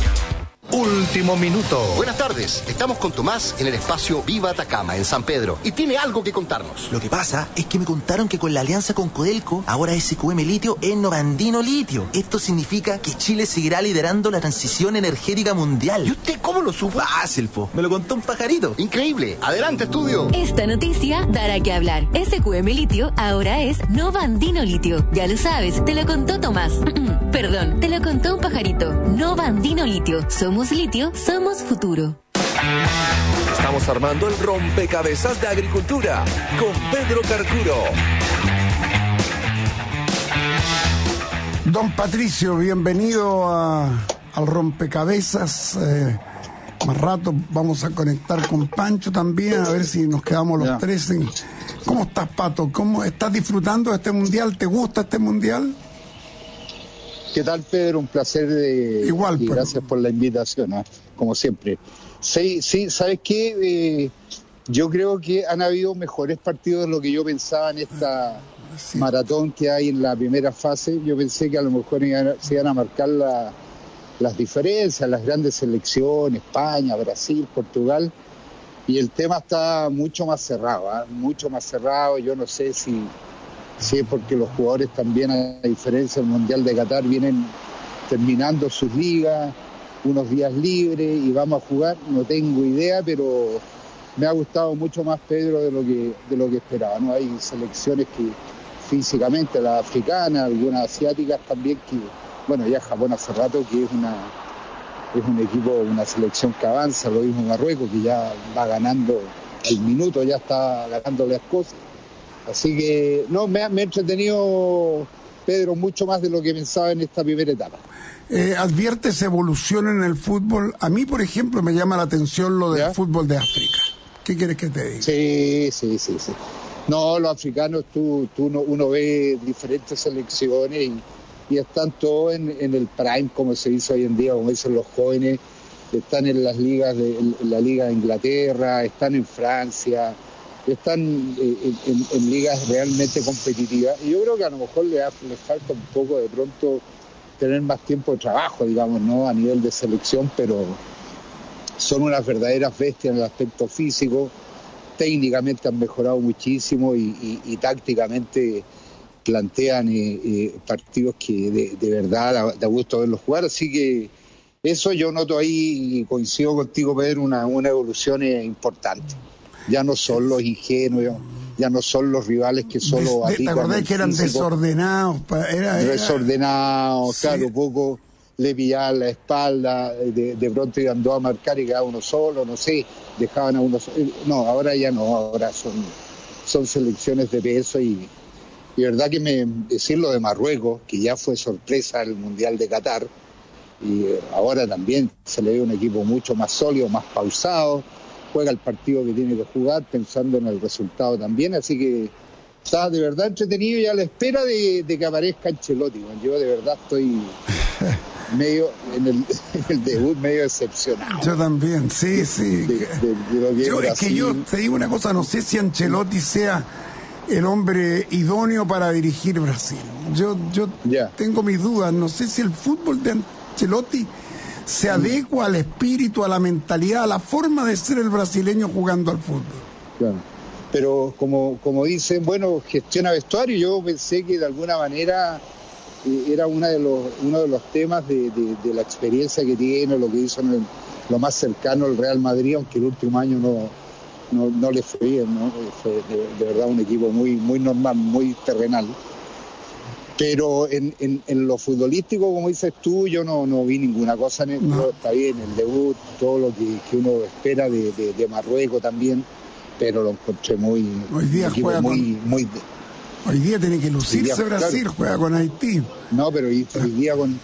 Último minuto. Buenas tardes, estamos con Tomás en el espacio Viva Atacama, en San Pedro, y tiene algo que contarnos. Lo que pasa es que me contaron que con la alianza con Codelco, ahora S Q M Litio es Novandino Litio. Esto significa que Chile seguirá liderando la transición energética mundial. ¿Y usted cómo lo supo? Fácil, po. Me lo contó un pajarito. Increíble. Adelante, estudio. Esta noticia dará que hablar. S Q M Litio ahora es Novandino Litio. Ya lo sabes, te lo contó Tomás. Perdón, te lo contó un pajarito. Novandino Litio. Somos litio, somos futuro. Estamos armando el rompecabezas de agricultura con Pedro Carcuro. Don Patricio, bienvenido a, al rompecabezas. Eh, más rato vamos a conectar con Pancho también, a ver si nos quedamos los ya. tres. En... ¿Cómo estás, Pato? ¿Cómo estás disfrutando de este mundial? ¿Te gusta este mundial? ¿Qué tal, Pedro? Un placer de, Igual, y pero... gracias por la invitación, ¿eh? Como siempre. Sí, sí, ¿sabes qué? Eh, yo creo que han habido mejores partidos de lo que yo pensaba en esta sí. maratón que hay en la primera fase. Yo pensé que a lo mejor iban, se iban a marcar la, las diferencias, las grandes selecciones, España, Brasil, Portugal, y el tema está mucho más cerrado, ¿eh? mucho más cerrado. Yo no sé si... Sí, porque los jugadores también, a diferencia del Mundial de Qatar, vienen terminando sus ligas unos días libres y vamos a jugar, no tengo idea, pero me ha gustado mucho más, Pedro, de lo que de lo que esperaba, ¿no? Hay selecciones que físicamente, las africanas, algunas asiáticas también, que, bueno, ya Japón hace rato que es una es un equipo, una selección que avanza, lo mismo Marruecos, que ya va ganando al minuto, ya está ganando las cosas. Así que, no, me ha, me ha entretenido, Pedro, mucho más de lo que pensaba en esta primera etapa. Eh, ¿Adviertes evolución en el fútbol? A mí, por ejemplo, me llama la atención lo del ¿Ya? fútbol de África. ¿Qué quieres que te diga? Sí, sí, sí, sí. No, los africanos, tú, tú uno, uno ve diferentes selecciones y, y están todos en, en el prime, como se dice hoy en día, como dicen los jóvenes, están en las ligas, de, en la Liga de Inglaterra, están en Francia, están en, en, en ligas realmente competitivas. Y yo creo que a lo mejor les, les falta un poco de pronto tener más tiempo de trabajo, digamos, ¿no? A nivel de selección, pero son unas verdaderas bestias en el aspecto físico. Técnicamente han mejorado muchísimo y, y, y tácticamente plantean eh, eh, partidos que de, de verdad da, da gusto verlos jugar. Así que eso yo noto ahí, y coincido contigo, Pedro, una, una evolución eh, importante. Ya no son los ingenuos, ya no son los rivales que solo Des, ¿Te acordás que eran físico, desordenados? Era, era... Desordenados, sí. Claro, poco le pillaban la espalda, de, de pronto iban dos a marcar y quedaba uno solo, no sé, dejaban a uno solo. No, ahora ya no, ahora son, son selecciones de peso y, y verdad que me, decirlo de Marruecos, que ya fue sorpresa el Mundial de Qatar, y ahora también se le ve un equipo mucho más sólido, más pausado, juega el partido que tiene que jugar pensando en el resultado también, así que está de verdad entretenido y a la espera de, de que aparezca Ancelotti. Yo de verdad estoy medio en el, en el debut medio decepcionado. Yo también, sí, sí. De, de, de lo que yo, es que yo te digo una cosa, no sé si Ancelotti sea el hombre idóneo para dirigir Brasil. Yo, yo yeah. tengo mis dudas, no sé si el fútbol de Ancelotti se adecua al espíritu, a la mentalidad, a la forma de ser el brasileño jugando al fútbol. Claro. Pero como, como dicen, bueno, gestiona vestuario. Yo pensé que de alguna manera eh, era una de los, uno de los temas de, de, de la experiencia que tiene, lo que hizo en el, lo más cercano al Real Madrid, aunque el último año no, no, no le fue bien, ¿no? Fue de, de verdad un equipo muy, muy normal, muy terrenal. Pero en, en, en lo futbolístico, como dices tú, yo no, no vi ninguna cosa en el, no. Está bien, el debut, todo lo que, que uno espera de, de, de Marruecos también, pero lo encontré muy... Hoy día juega muy, con... muy, hoy día tiene que lucirse día, Brasil, claro. Juega con Haití. No, pero hoy, hoy día con...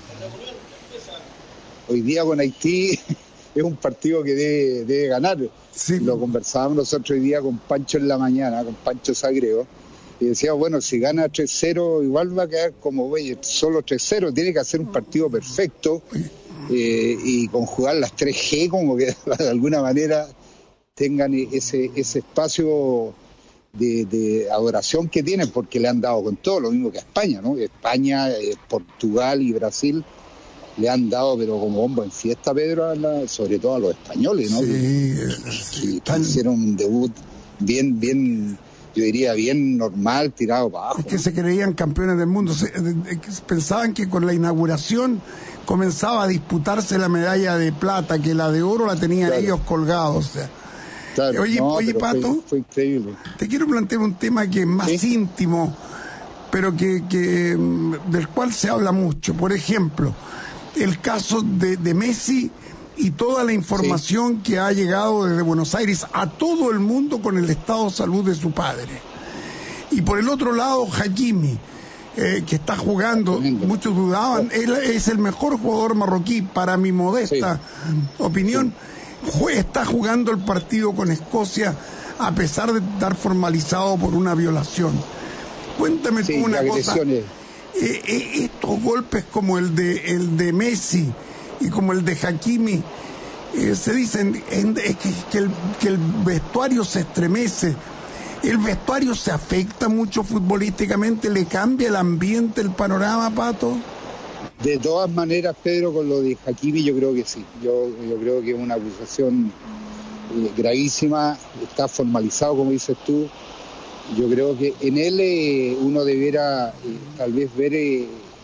Hoy día con Haití es un partido que debe, debe ganar. Sí. Lo conversábamos nosotros hoy día con Pancho en la mañana, con Pancho Sagreo. Y decía, bueno, si gana tres cero, igual va a quedar como, oye, solo tres cero, tiene que hacer un partido perfecto eh, y conjugar las tres G, como que de alguna manera tengan ese, ese espacio de, de adoración que tienen, porque le han dado con todo, lo mismo que a España, ¿no? España, eh, Portugal y Brasil le han dado, pero como bombo en fiesta, Pedro, a la, sobre todo a los españoles, ¿no? Sí, que, que, que hicieron un debut bien, bien... yo diría bien normal, tirado para abajo. Es que se creían campeones del mundo, se, de, de, pensaban que con la inauguración comenzaba a disputarse la medalla de plata, que la de oro la tenían claro. ellos colgados. O sea. Claro, oye, no, oye Pato, fue, fue increíble. Te quiero plantear un tema que es más ¿Sí? íntimo, pero que, que del cual se habla mucho. Por ejemplo, el caso de, de Messi y toda la información sí. que ha llegado desde Buenos Aires a todo el mundo con el estado de salud de su padre. Y por el otro lado, Hakimi, eh, que está jugando, muchos dudaban, él es el mejor jugador marroquí, para mi modesta sí. opinión, sí. está jugando el partido con Escocia a pesar de estar formalizado por una violación. Cuéntame sí, tú una cosa, eh, eh, estos golpes como el de, el de Messi y como el de Hakimi, eh, se dicen en, eh, que, que, el, que el vestuario se estremece. ¿El vestuario se afecta mucho futbolísticamente? ¿Le cambia el ambiente, el panorama, Pato? De todas maneras, Pedro, con lo de Hakimi yo creo que sí. Yo, yo creo que es una acusación eh, gravísima, está formalizado, como dices tú. Yo creo que en él eh, uno debiera eh, tal vez ver... Eh,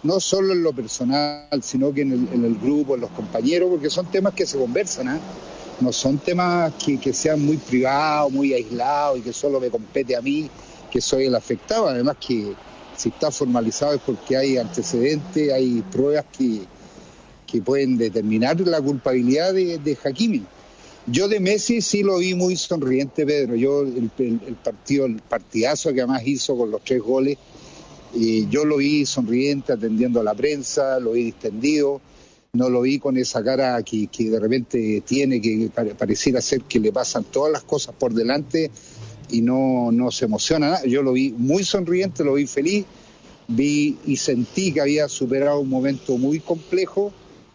no solo en lo personal, sino que en el, en el grupo, en los compañeros, porque son temas que se conversan, ¿eh? No son temas que, que sean muy privados, muy aislados y que solo me compete a mí, que soy el afectado. Además que si está formalizado es porque hay antecedentes, hay pruebas que, que pueden determinar la culpabilidad de, de Hakimi. Yo de Messi sí lo vi muy sonriente, Pedro. Yo el, el, el partido, el partidazo que además hizo con los tres goles, y yo lo vi sonriente, atendiendo a la prensa, lo vi distendido, no lo vi con esa cara que, que de repente tiene, que pareciera ser que le pasan todas las cosas por delante y no, no se emociona nada. Yo lo vi muy sonriente, lo vi feliz, vi y sentí que había superado un momento muy complejo,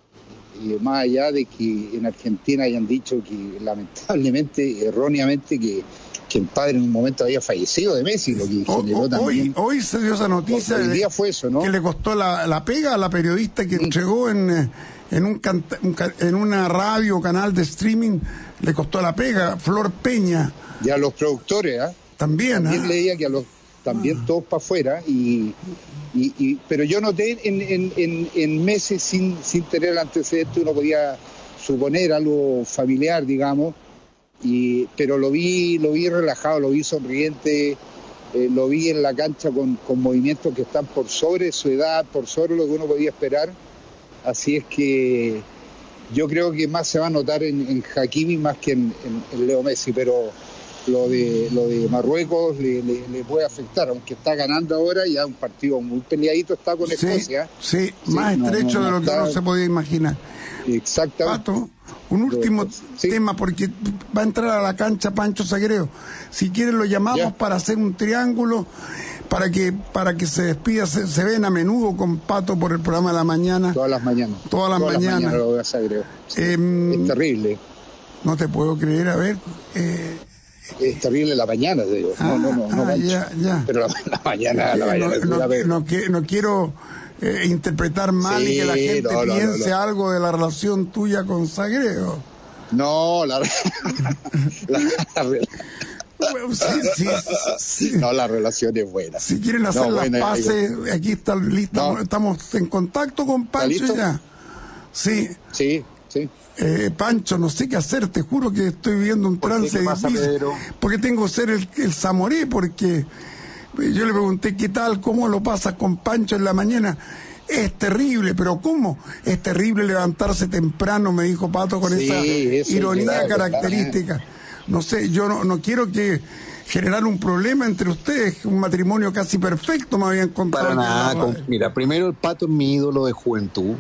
y más allá de que en Argentina hayan dicho que lamentablemente, erróneamente, que que el padre en un momento había fallecido de Messi, lo que generó hoy, también... Hoy se dio esa noticia el día de, fue eso, ¿no? que le costó la, la pega a la periodista que entregó en, en, un canta, un, en una radio, canal de streaming, le costó la pega, Flor Peña. Y a los productores, ¿ah? ¿eh? También, También ¿eh? leía que a los... También ah. todos para afuera, y, y, y, pero yo noté en, en, en, en Messi, sin, sin tener el antecedente, uno podía suponer algo familiar, digamos, Y, pero lo vi lo vi relajado, lo vi sonriente, eh, lo vi en la cancha con, con movimientos que están por sobre su edad, por sobre lo que uno podía esperar. Así es que yo creo que más se va a notar en, en Hakimi más que en, en, en Leo Messi, pero lo de lo de Marruecos le, le, le puede afectar, aunque está ganando ahora, ya un partido muy peleadito está con Escocia. Sí, sí, más sí, estrecho no, no, de lo no que está... uno se podía imaginar. Exactamente. Pato, un último sí. tema, porque va a entrar a la cancha Pancho Zagreo. Si quieren lo llamamos ya. para hacer un triángulo, para que para que se despida, se, se ven a menudo con Pato por el programa de la mañana. Todas las mañanas. Todas las Todas mañanas. Las mañanas lo voy a Zagreo. Sí. Eh, es terrible. No te puedo creer, a ver... Eh, es terrible la mañana, digo. Ah, no, no, no, ah, no ya, ya. Pero la, la mañana, la mañana. No, no, no, no, no quiero eh, interpretar mal sí, y que la gente no, no, piense no, no. algo de la relación tuya con Zagreo. No, la, la, la, la bueno, sí, sí, sí. No, la relación es buena. Si quieren hacer no, las buena, paces, digo. Aquí está lista, no. Estamos en contacto con Pancho ya. Sí. Sí, sí. Eh, Pancho, no sé qué hacer, te juro que estoy viviendo un trance qué, qué pasa, difícil, Pedro? Porque tengo que ser el, el Zamoré, porque yo le pregunté qué tal, cómo lo pasas con Pancho en la mañana. Es terrible, pero ¿cómo? Es terrible levantarse temprano, me dijo Pato con sí, esa ironía característica. Verdad, ¿eh? No sé, yo no, no quiero que generar un problema entre ustedes, un matrimonio casi perfecto me habían contado. Para nada, con, mira, primero el Pato es mi ídolo de juventud.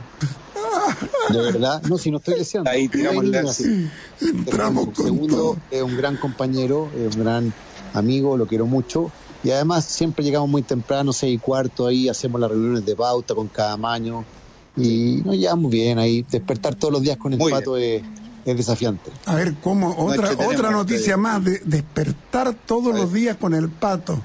De verdad, no, si no estoy deseando. Ahí tiramos la Entramos con segundo, todo. Es un gran compañero, es un gran amigo, lo quiero mucho. Y además siempre llegamos muy temprano, seis y cuarto, ahí hacemos las reuniones de pauta con cada maño. Y nos llevamos bien ahí. Despertar todos los días con el muy Pato es, es desafiante. A ver, ¿cómo? Otra, no otra noticia que... más, de despertar todos los días con el Pato.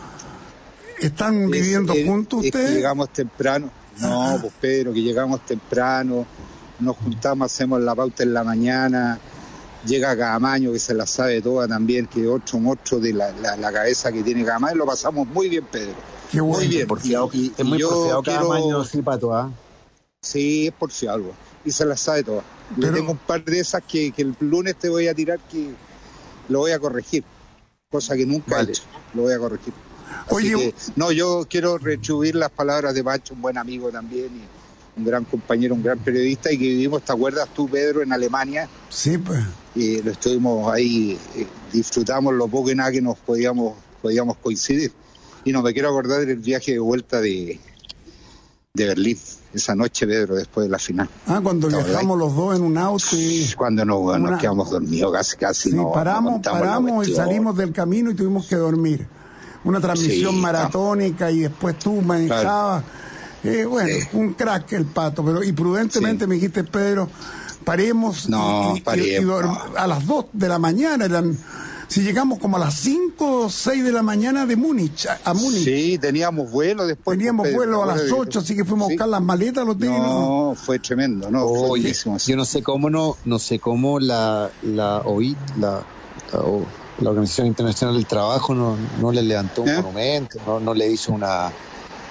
¿Están es, viviendo es, juntos es ustedes? Que llegamos temprano. No, pues Pedro, que llegamos temprano, nos juntamos, hacemos la pauta en la mañana, llega Camaño, que se la sabe toda también, que otro monstruo de la, la, la cabeza que tiene Camaño, lo pasamos muy bien, Pedro. Qué bueno. Muy bien. Porfiado, y, es muy porfiado Camaño, sí, Pato, ¿ah? Sí, es porfiado, y se la sabe toda. Pero... Le tengo un par de esas que, que el lunes te voy a tirar, que lo voy a corregir, cosa que nunca vale. he hecho, lo voy a corregir. Así Oye, que, no, yo quiero retribuir las palabras de Pancho, un buen amigo también, y un gran compañero, un gran periodista, y que vivimos, ¿te acuerdas tú, Pedro, en Alemania? Sí, pues. Y lo estuvimos ahí, eh, disfrutamos lo poco y nada que nos podíamos, podíamos coincidir. Y no me quiero acordar del viaje de vuelta de, de Berlín, esa noche, Pedro, después de la final. Ah, cuando viajamos los dos en un auto y... Cuando nos, una... nos quedamos dormidos, casi, casi. Sí, no, paramos, paramos y salimos del camino y tuvimos que dormir. Una transmisión sí, maratónica no. y después tú manejabas. Claro. Eh, bueno, sí. un crack el Pato, pero y prudentemente sí. me dijiste, Pedro, paremos, no, y, y, paremos, y, y dorm, no. a las dos de la mañana, eran, si llegamos como a las cinco o seis de la mañana de Múnich, a, a Múnich. Sí, teníamos vuelo después. Teníamos Pedro, vuelo a las ocho, así que fuimos ¿sí? a buscar las maletas, los no, no, fue tremendo, no, oh, fue buenísimo. Yo no sé cómo no, no sé cómo la, la O I T, la, la o, la Organización Internacional del Trabajo no, no le levantó un ¿Eh? monumento, no, no le hizo una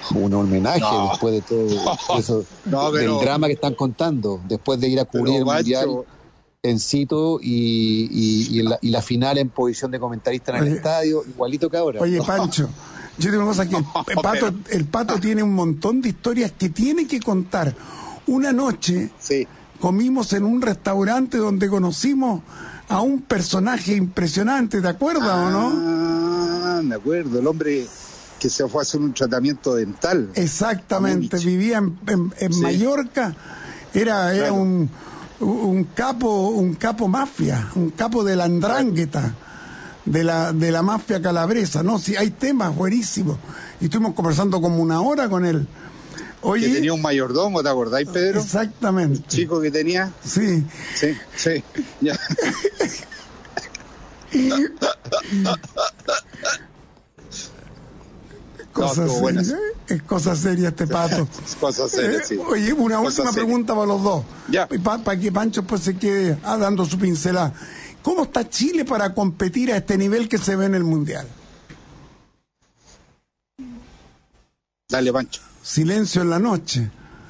un homenaje No. después de todo eso, No, pero- del drama que están contando, después de ir a cubrir Pero, el Mundial Pancho, en Cito y, y, y, la, y la final en posición de comentarista en el Oye. estadio, igualito que ahora. Oye, Pancho, yo digo una cosa que el, el pato, el pato tiene un montón de historias que tiene que contar. Una noche sí. comimos en un restaurante donde conocimos a un personaje impresionante, ¿te acuerdas o no? Ah, me acuerdo, el hombre que se fue a hacer un tratamiento dental. Exactamente, Amovich. vivía en, en- en Sí. Mallorca, era, era Claro. un, un capo, un capo mafia, un capo de la andrángueta, de la, de la mafia calabresa, ¿no? Sí, hay temas buenísimos. Y estuvimos conversando como una hora con él. Oye, Que tenía un mayordomo, ¿te acordáis, Pedro? exactamente. El chico que tenía. Sí. Sí, sí. Ya. Cosa estuvo buena. seria, es cosa seria este pato. Cosas serias, sí. Eh, Oye, una Cosas última serias. pregunta para los dos. Ya. Para que Pancho pues se quede ah, dando su pincelada. ¿Cómo está Chile para competir a este nivel que se ve en el Mundial? Dale, Pancho. Silencio en la noche.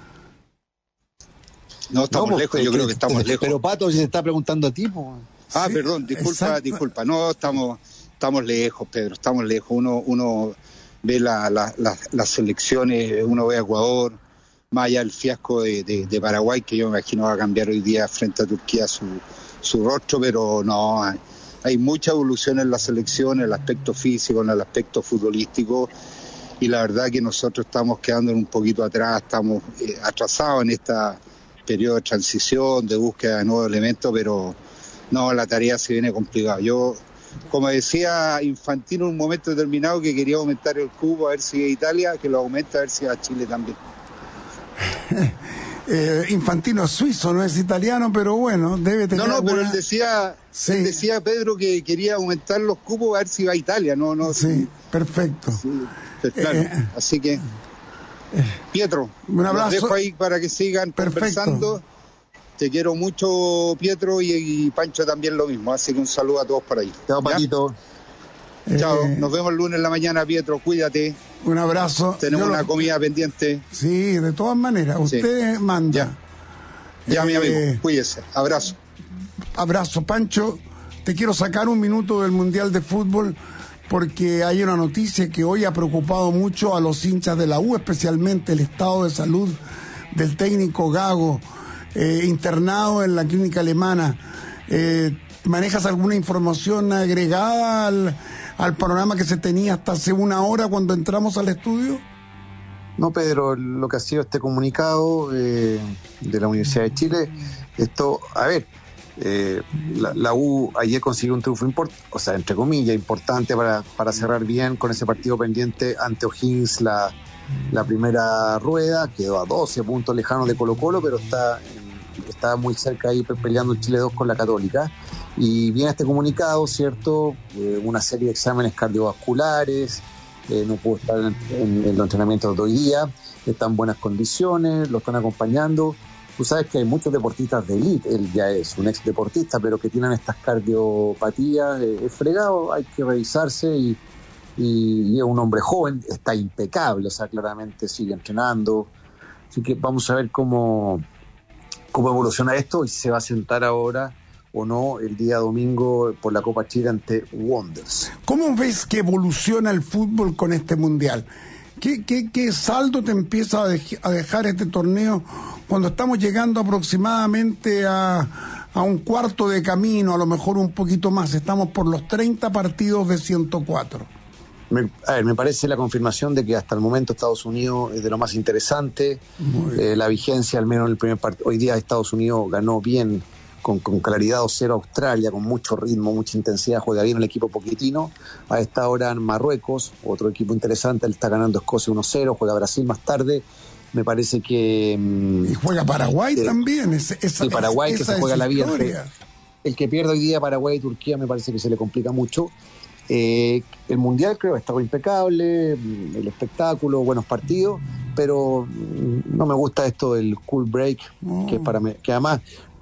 No, estamos No, pues, lejos, yo que- creo que estamos pero, lejos. Pero Pato se está preguntando a ti, po. Ah, Sí, perdón, disculpa, exacto. disculpa. No, estamos, estamos lejos, Pedro, estamos lejos. Uno, uno ve la, la- la- las selecciones, uno ve a Ecuador, más allá del fiasco de, de- de Paraguay, que yo me imagino va a cambiar hoy día frente a Turquía su, su rostro, pero no, hay, hay mucha evolución en la selección, en el aspecto físico, en el aspecto futbolístico, y la verdad que nosotros estamos quedando un poquito atrás, estamos eh, atrasados en esta periodo de transición, de búsqueda de nuevos elementos, pero no, la tarea se viene complicada. Yo, como decía Infantino en un momento determinado, que quería aumentar el cubo a ver si a Italia, que lo aumenta a ver si a Chile también. Eh, Infantino es suizo, no es italiano, pero bueno, debe tener No, no, pero alguna- él decía, Sí. él decía, Pedro, que quería aumentar los cubos a ver si va a Italia, no, no. Sí, perfecto. Sí, pues claro, Eh, así que, Pietro, un abrazo. los dejo ahí para que sigan Perfecto. conversando. Te quiero mucho, Pietro, y, y Pancho también lo mismo, así que un saludo a todos por ahí. Chao, ¿Ya? Patito. Chao, Eh, nos vemos el lunes en la mañana, Pietro, cuídate. Un abrazo. Tenemos Yo lo- una comida pendiente. Sí, de todas maneras, Sí. usted manda. Ya, mi Eh, amigo, cuídese. Abrazo. Abrazo, Pancho. Te quiero sacar un minuto del Mundial de Fútbol porque hay una noticia que hoy ha preocupado mucho a los hinchas de la U, especialmente el estado de salud del técnico Gago, eh, internado en la clínica alemana. Eh, ¿Manejas alguna información agregada al, al panorama que se tenía hasta hace una hora cuando entramos al estudio? No, Pedro, lo que ha sido este comunicado eh, de la Universidad de Chile, esto, a ver, eh, la, la U ayer consiguió un triunfo importante, o sea, entre comillas, importante para, para cerrar bien con ese partido pendiente ante O'Higgins la, la primera rueda, quedó a doce puntos lejanos de Colo Colo, pero está, está muy cerca ahí peleando el Chile dos con la Católica. Y viene este comunicado, ¿cierto? Eh, una serie de exámenes cardiovasculares, eh, no pudo estar en, en, en los entrenamientos de hoy día, está en buenas condiciones, lo están acompañando. Tú sabes que hay muchos deportistas de élite, él ya es un ex deportista, pero que tienen estas cardiopatías, eh, es fregado, hay que revisarse y, y, y es un hombre joven, está impecable, o sea, claramente sigue entrenando. Así que vamos a ver cómo, cómo evoluciona esto y si se va a sentar ahora o no el día domingo por la Copa Chile ante Wanderers. ¿Cómo ves que evoluciona el fútbol con este Mundial? ¿Qué, qué, qué saldo te empieza a, dej- a dejar este torneo cuando estamos llegando aproximadamente a, a un cuarto de camino, a lo mejor un poquito más? Estamos por los treinta partidos de ciento cuatro. Me, a ver, me parece la confirmación de que hasta el momento Estados Unidos es de lo más interesante. Eh, la vigencia, al menos en el primer partido. Hoy día Estados Unidos ganó bien, con, con claridad dos cero a Australia, con mucho ritmo, mucha intensidad, juega bien el equipo poquitino. A esta hora en Marruecos, otro equipo interesante, él está ganando Escocia uno cero, juega Brasil más tarde. Me parece que... Y juega Paraguay eh, también. Es, esa, y Paraguay es, que esa se juega es la vida. historia. entre- El que pierde hoy día Paraguay y Turquía me parece que se le complica mucho. Eh, el Mundial creo que estaba impecable, el espectáculo, buenos partidos, pero mm, no me gusta esto del cool break, No. que, para me- que además,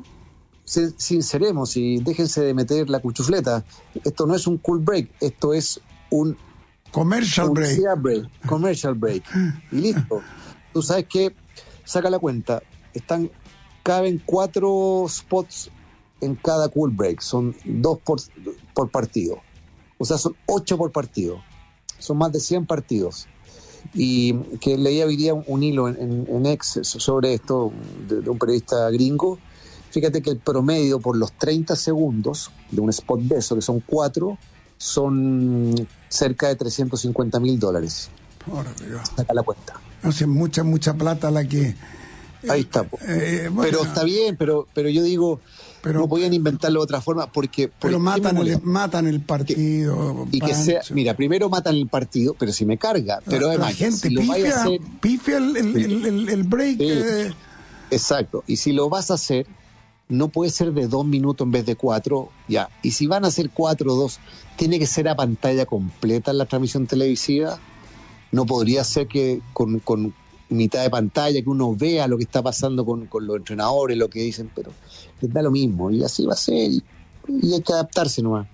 sin- sinceremos y déjense de meter la cuchufleta, esto no es un cool break, esto es un Commercial break. break. Commercial break. Y listo. Tú sabes que, saca la cuenta, están, caben cuatro spots en cada cool break. Son dos por, por partido. O sea, son ocho por partido. Son más de cien partidos. Y que leía hoy día un, un hilo en, en, en X sobre esto de, de un periodista gringo. Fíjate que el promedio por los treinta segundos de un spot de eso, que son cuatro, son cerca de trescientos cincuenta mil dólares. Saca la cuenta. Hace mucha, mucha plata la que... Ahí está. Eh, bueno, pero está bien, pero pero yo digo, pero, no podían inventarlo de otra forma porque... Pero matan el, matan el partido. Que, y que sea, mira, primero matan el partido, pero si me carga. Pero además, la gente si pifia, lo vaya a hacer, pifia el, el, sí. el, el, el break. Sí. Eh. Exacto. Y si lo vas a hacer, no puede ser de dos minutos en vez de cuatro, ya. Y si van a hacer cuatro o dos, tiene que ser a pantalla completa en la transmisión televisiva. No podría ser que con, con mitad de pantalla, que uno vea lo que está pasando con, con los entrenadores, lo que dicen, pero les da lo mismo. Y así va a ser. Y, y hay que adaptarse nomás.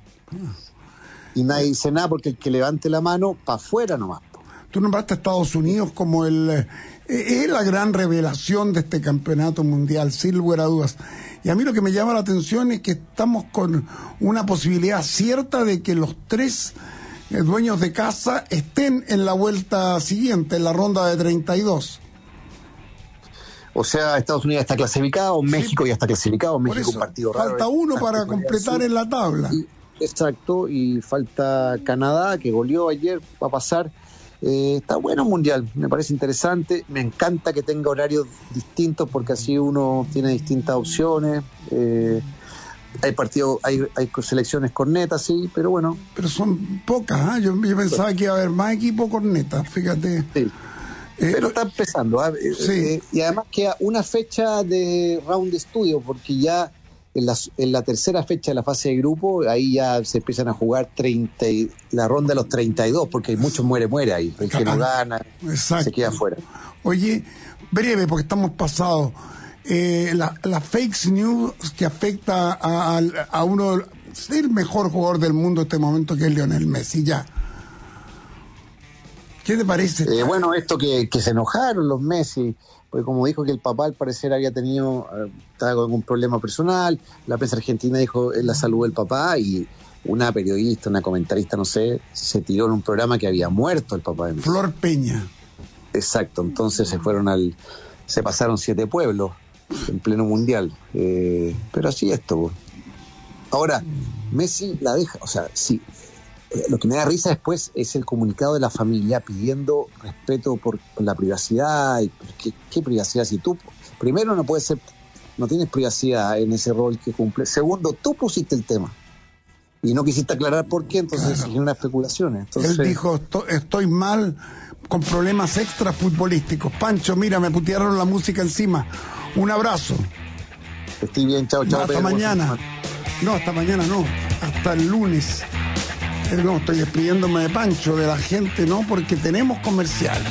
Y nadie dice nada porque el que levante la mano, para afuera nomás. Tú nombraste a Estados Unidos como el... Eh, es la gran revelación de este campeonato mundial, sin lugar a dudas. Y a mí lo que me llama la atención es que estamos con una posibilidad cierta de que los tres eh, dueños de casa estén en la vuelta siguiente, en la ronda de treinta y dos. O sea, Estados Unidos está clasificado, México sí, ya está clasificado, México eso, un partido raro. Falta uno para completar en la tabla. Y, exacto, y falta Canadá, que goleó ayer, va a pasar. Eh, está bueno el mundial, me parece interesante, me encanta que tenga horarios distintos porque así uno tiene distintas opciones. Eh, hay partidos, hay, hay selecciones cornetas, sí, pero bueno. Pero son pocas, ¿eh? yo, yo pensaba que iba a haber más equipos cornetas, fíjate. Sí. Eh, pero está empezando, ¿eh? Sí. Eh, y además queda una fecha de round de estudio porque ya en la, en la tercera fecha de la fase de grupo, ahí ya se empiezan a jugar treinta, la ronda de los treinta y dos, porque hay muchos muere-muere ahí. El que no gana, exacto, se queda afuera. Oye, breve, porque estamos pasados. Eh, la, la fake news que afecta a, a, a uno, el mejor jugador del mundo en este momento, que es Lionel Messi, ya. ¿Qué te parece? Eh, bueno, esto que, que se enojaron los Messi, porque como dijo que el papá al parecer había tenido, uh, estaba con algún problema personal, la prensa argentina dijo en la salud del papá y una periodista, una comentarista, no sé, se tiró en un programa que había muerto el papá de Messi. Flor Peña. Exacto, entonces se fueron al, se pasaron siete pueblos en pleno mundial, eh, pero así esto. Ahora, Messi la deja, o sea, sí. Lo que me da risa después es el comunicado de la familia pidiendo respeto por, por la privacidad. Y, ¿qué, ¿Qué privacidad? Si tú, primero, no puedes ser, no tienes privacidad en ese rol que cumple. Segundo, tú pusiste el tema y no quisiste aclarar por qué, entonces claro, se generan especulaciones. Entonces, él dijo, estoy, estoy mal con problemas extra futbolísticos. Pancho, mira, me putearon la música encima. Un abrazo. Estoy bien, chao, chao. No, hasta mañana. No, hasta mañana no. Hasta el lunes. No, estoy despidiéndome de Pancho, de la gente, no, porque tenemos comerciales.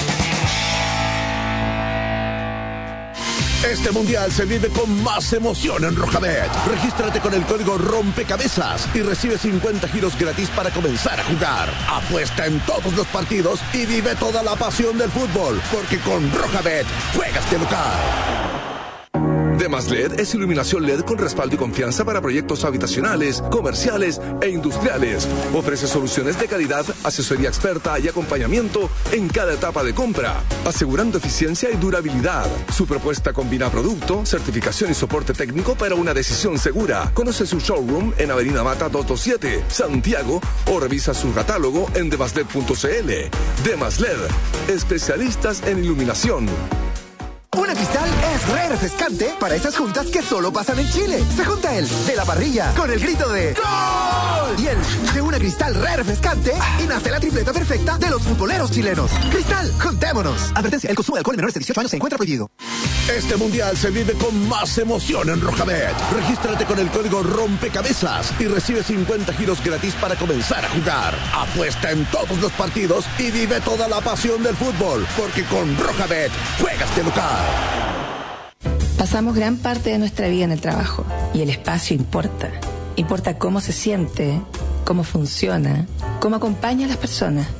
Este mundial se vive con más emoción en Rojabet. Regístrate con el código Rompecabezas y recibe cincuenta giros gratis para comenzar a jugar. Apuesta en todos los partidos y vive toda la pasión del fútbol, porque con Rojabet juegas de local. Demas L E D es iluminación L E D con respaldo y confianza para proyectos habitacionales, comerciales e industriales. Ofrece soluciones de calidad, asesoría experta y acompañamiento en cada etapa de compra, asegurando eficiencia y durabilidad. Su propuesta combina producto, certificación y soporte técnico para una decisión segura. Conoce su showroom en Avenida Mata doscientos veintisiete, Santiago, o revisa su catálogo en demaslet punto cl. Demas L E D, especialistas en iluminación. Una Cristal es re refrescante para esas juntas que solo pasan en Chile. Se junta el de la parrilla con el grito de ¡Gol! Y el de una Cristal re refrescante y nace la tripleta perfecta de los futboleros chilenos. Cristal, juntémonos. Advertencia, el consumo de alcohol en menores de dieciocho años se encuentra prohibido. Este mundial se vive con más emoción en Rojabet. Regístrate con el código Rompecabezas y recibe cincuenta giros gratis para comenzar a jugar. Apuesta en todos los partidos y vive toda la pasión del fútbol, porque con Rojabet juegas de local. Pasamos gran parte de nuestra vida en el trabajo y el espacio importa. Importa cómo se siente, cómo funciona, cómo acompaña a las personas.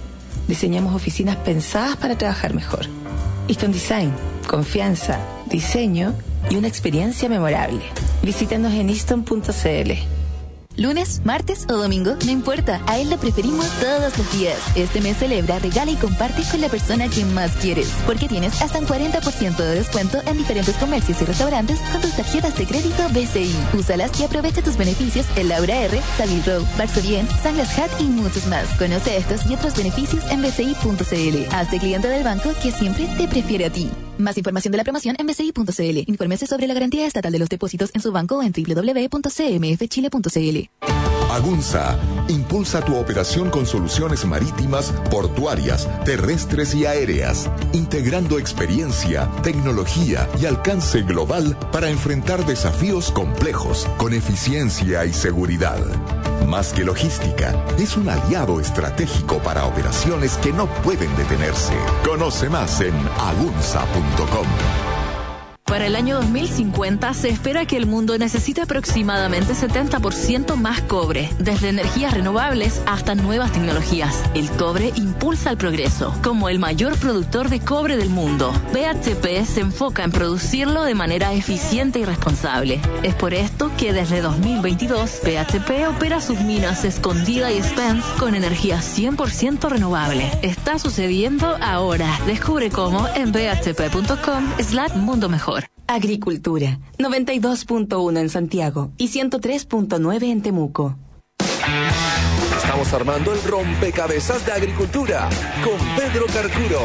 Diseñamos oficinas pensadas para trabajar mejor. Easton Design, confianza, diseño y una experiencia memorable. Visítanos en easton punto c l. Lunes, martes o domingo, no importa, a él lo preferimos todos los días. Este mes celebra, regala y comparte con la persona que más quieres, porque tienes hasta un cuarenta por ciento de descuento en diferentes comercios y restaurantes con tus tarjetas de crédito B C I. Úsalas y aprovecha tus beneficios en Laura R, Savile Row, Varsovien, Sunglass Hut y muchos más. Conoce estos y otros beneficios en b c i punto c l. Hazte cliente del banco que siempre te prefiere a ti. Más información de la promoción en b c i punto c l. Infórmese sobre la garantía estatal de los depósitos en su banco o en doble u doble u doble u punto c m f chile punto c l. Agunza impulsa tu operación con soluciones marítimas, portuarias, terrestres y aéreas, integrando experiencia, tecnología y alcance global para enfrentar desafíos complejos con eficiencia y seguridad. Más que logística, es un aliado estratégico para operaciones que no pueden detenerse. Conoce más en agunza punto com. Para el año dos mil cincuenta se espera que el mundo necesite aproximadamente setenta por ciento más cobre, desde energías renovables hasta nuevas tecnologías. El cobre impulsa el progreso. Como el mayor productor de cobre del mundo, B H P se enfoca en producirlo de manera eficiente y responsable. Es por esto que desde dos mil veintidós, B H P opera sus minas Escondida y Spence con energía cien por ciento renovable. Está sucediendo ahora. Descubre cómo en b h p punto com slash mundo mejor. Agricultura, noventa y dos punto uno en Santiago y ciento tres punto nueve en Temuco. Estamos armando el rompecabezas de agricultura con Pedro Carcuro.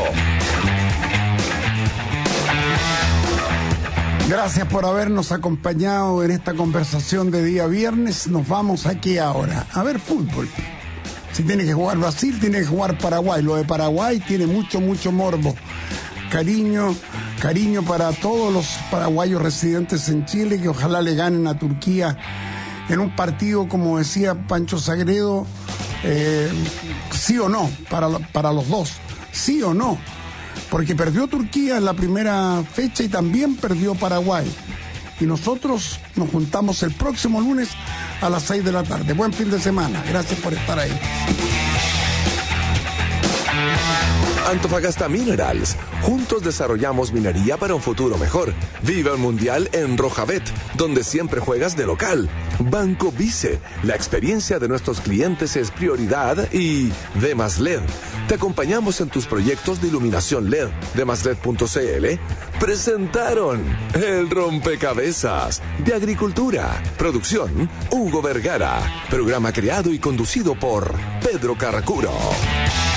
Gracias por habernos acompañado en esta conversación de día viernes. Nos vamos aquí ahora a ver fútbol. Si tiene que jugar Brasil, tiene que jugar Paraguay. Lo de Paraguay tiene mucho, mucho morbo. Cariño, cariño para todos los paraguayos residentes en Chile, que ojalá le ganen a Turquía en un partido, como decía Pancho Sagredo, eh, sí o no, para, para los dos, sí o no, porque perdió Turquía en la primera fecha y también perdió Paraguay. Y nosotros nos juntamos el próximo lunes a las seis de la tarde. Buen fin de semana, gracias por estar ahí. Antofagasta Minerals. Juntos desarrollamos minería para un futuro mejor. Viva el Mundial en Rojabet, donde siempre juegas de local. Banco Vice. La experiencia de nuestros clientes es prioridad. Y Demas L E D. Te acompañamos en tus proyectos de iluminación L E D. demas led punto c l presentaron el rompecabezas de agricultura. Producción Hugo Vergara. Programa creado y conducido por Pedro Carcuro.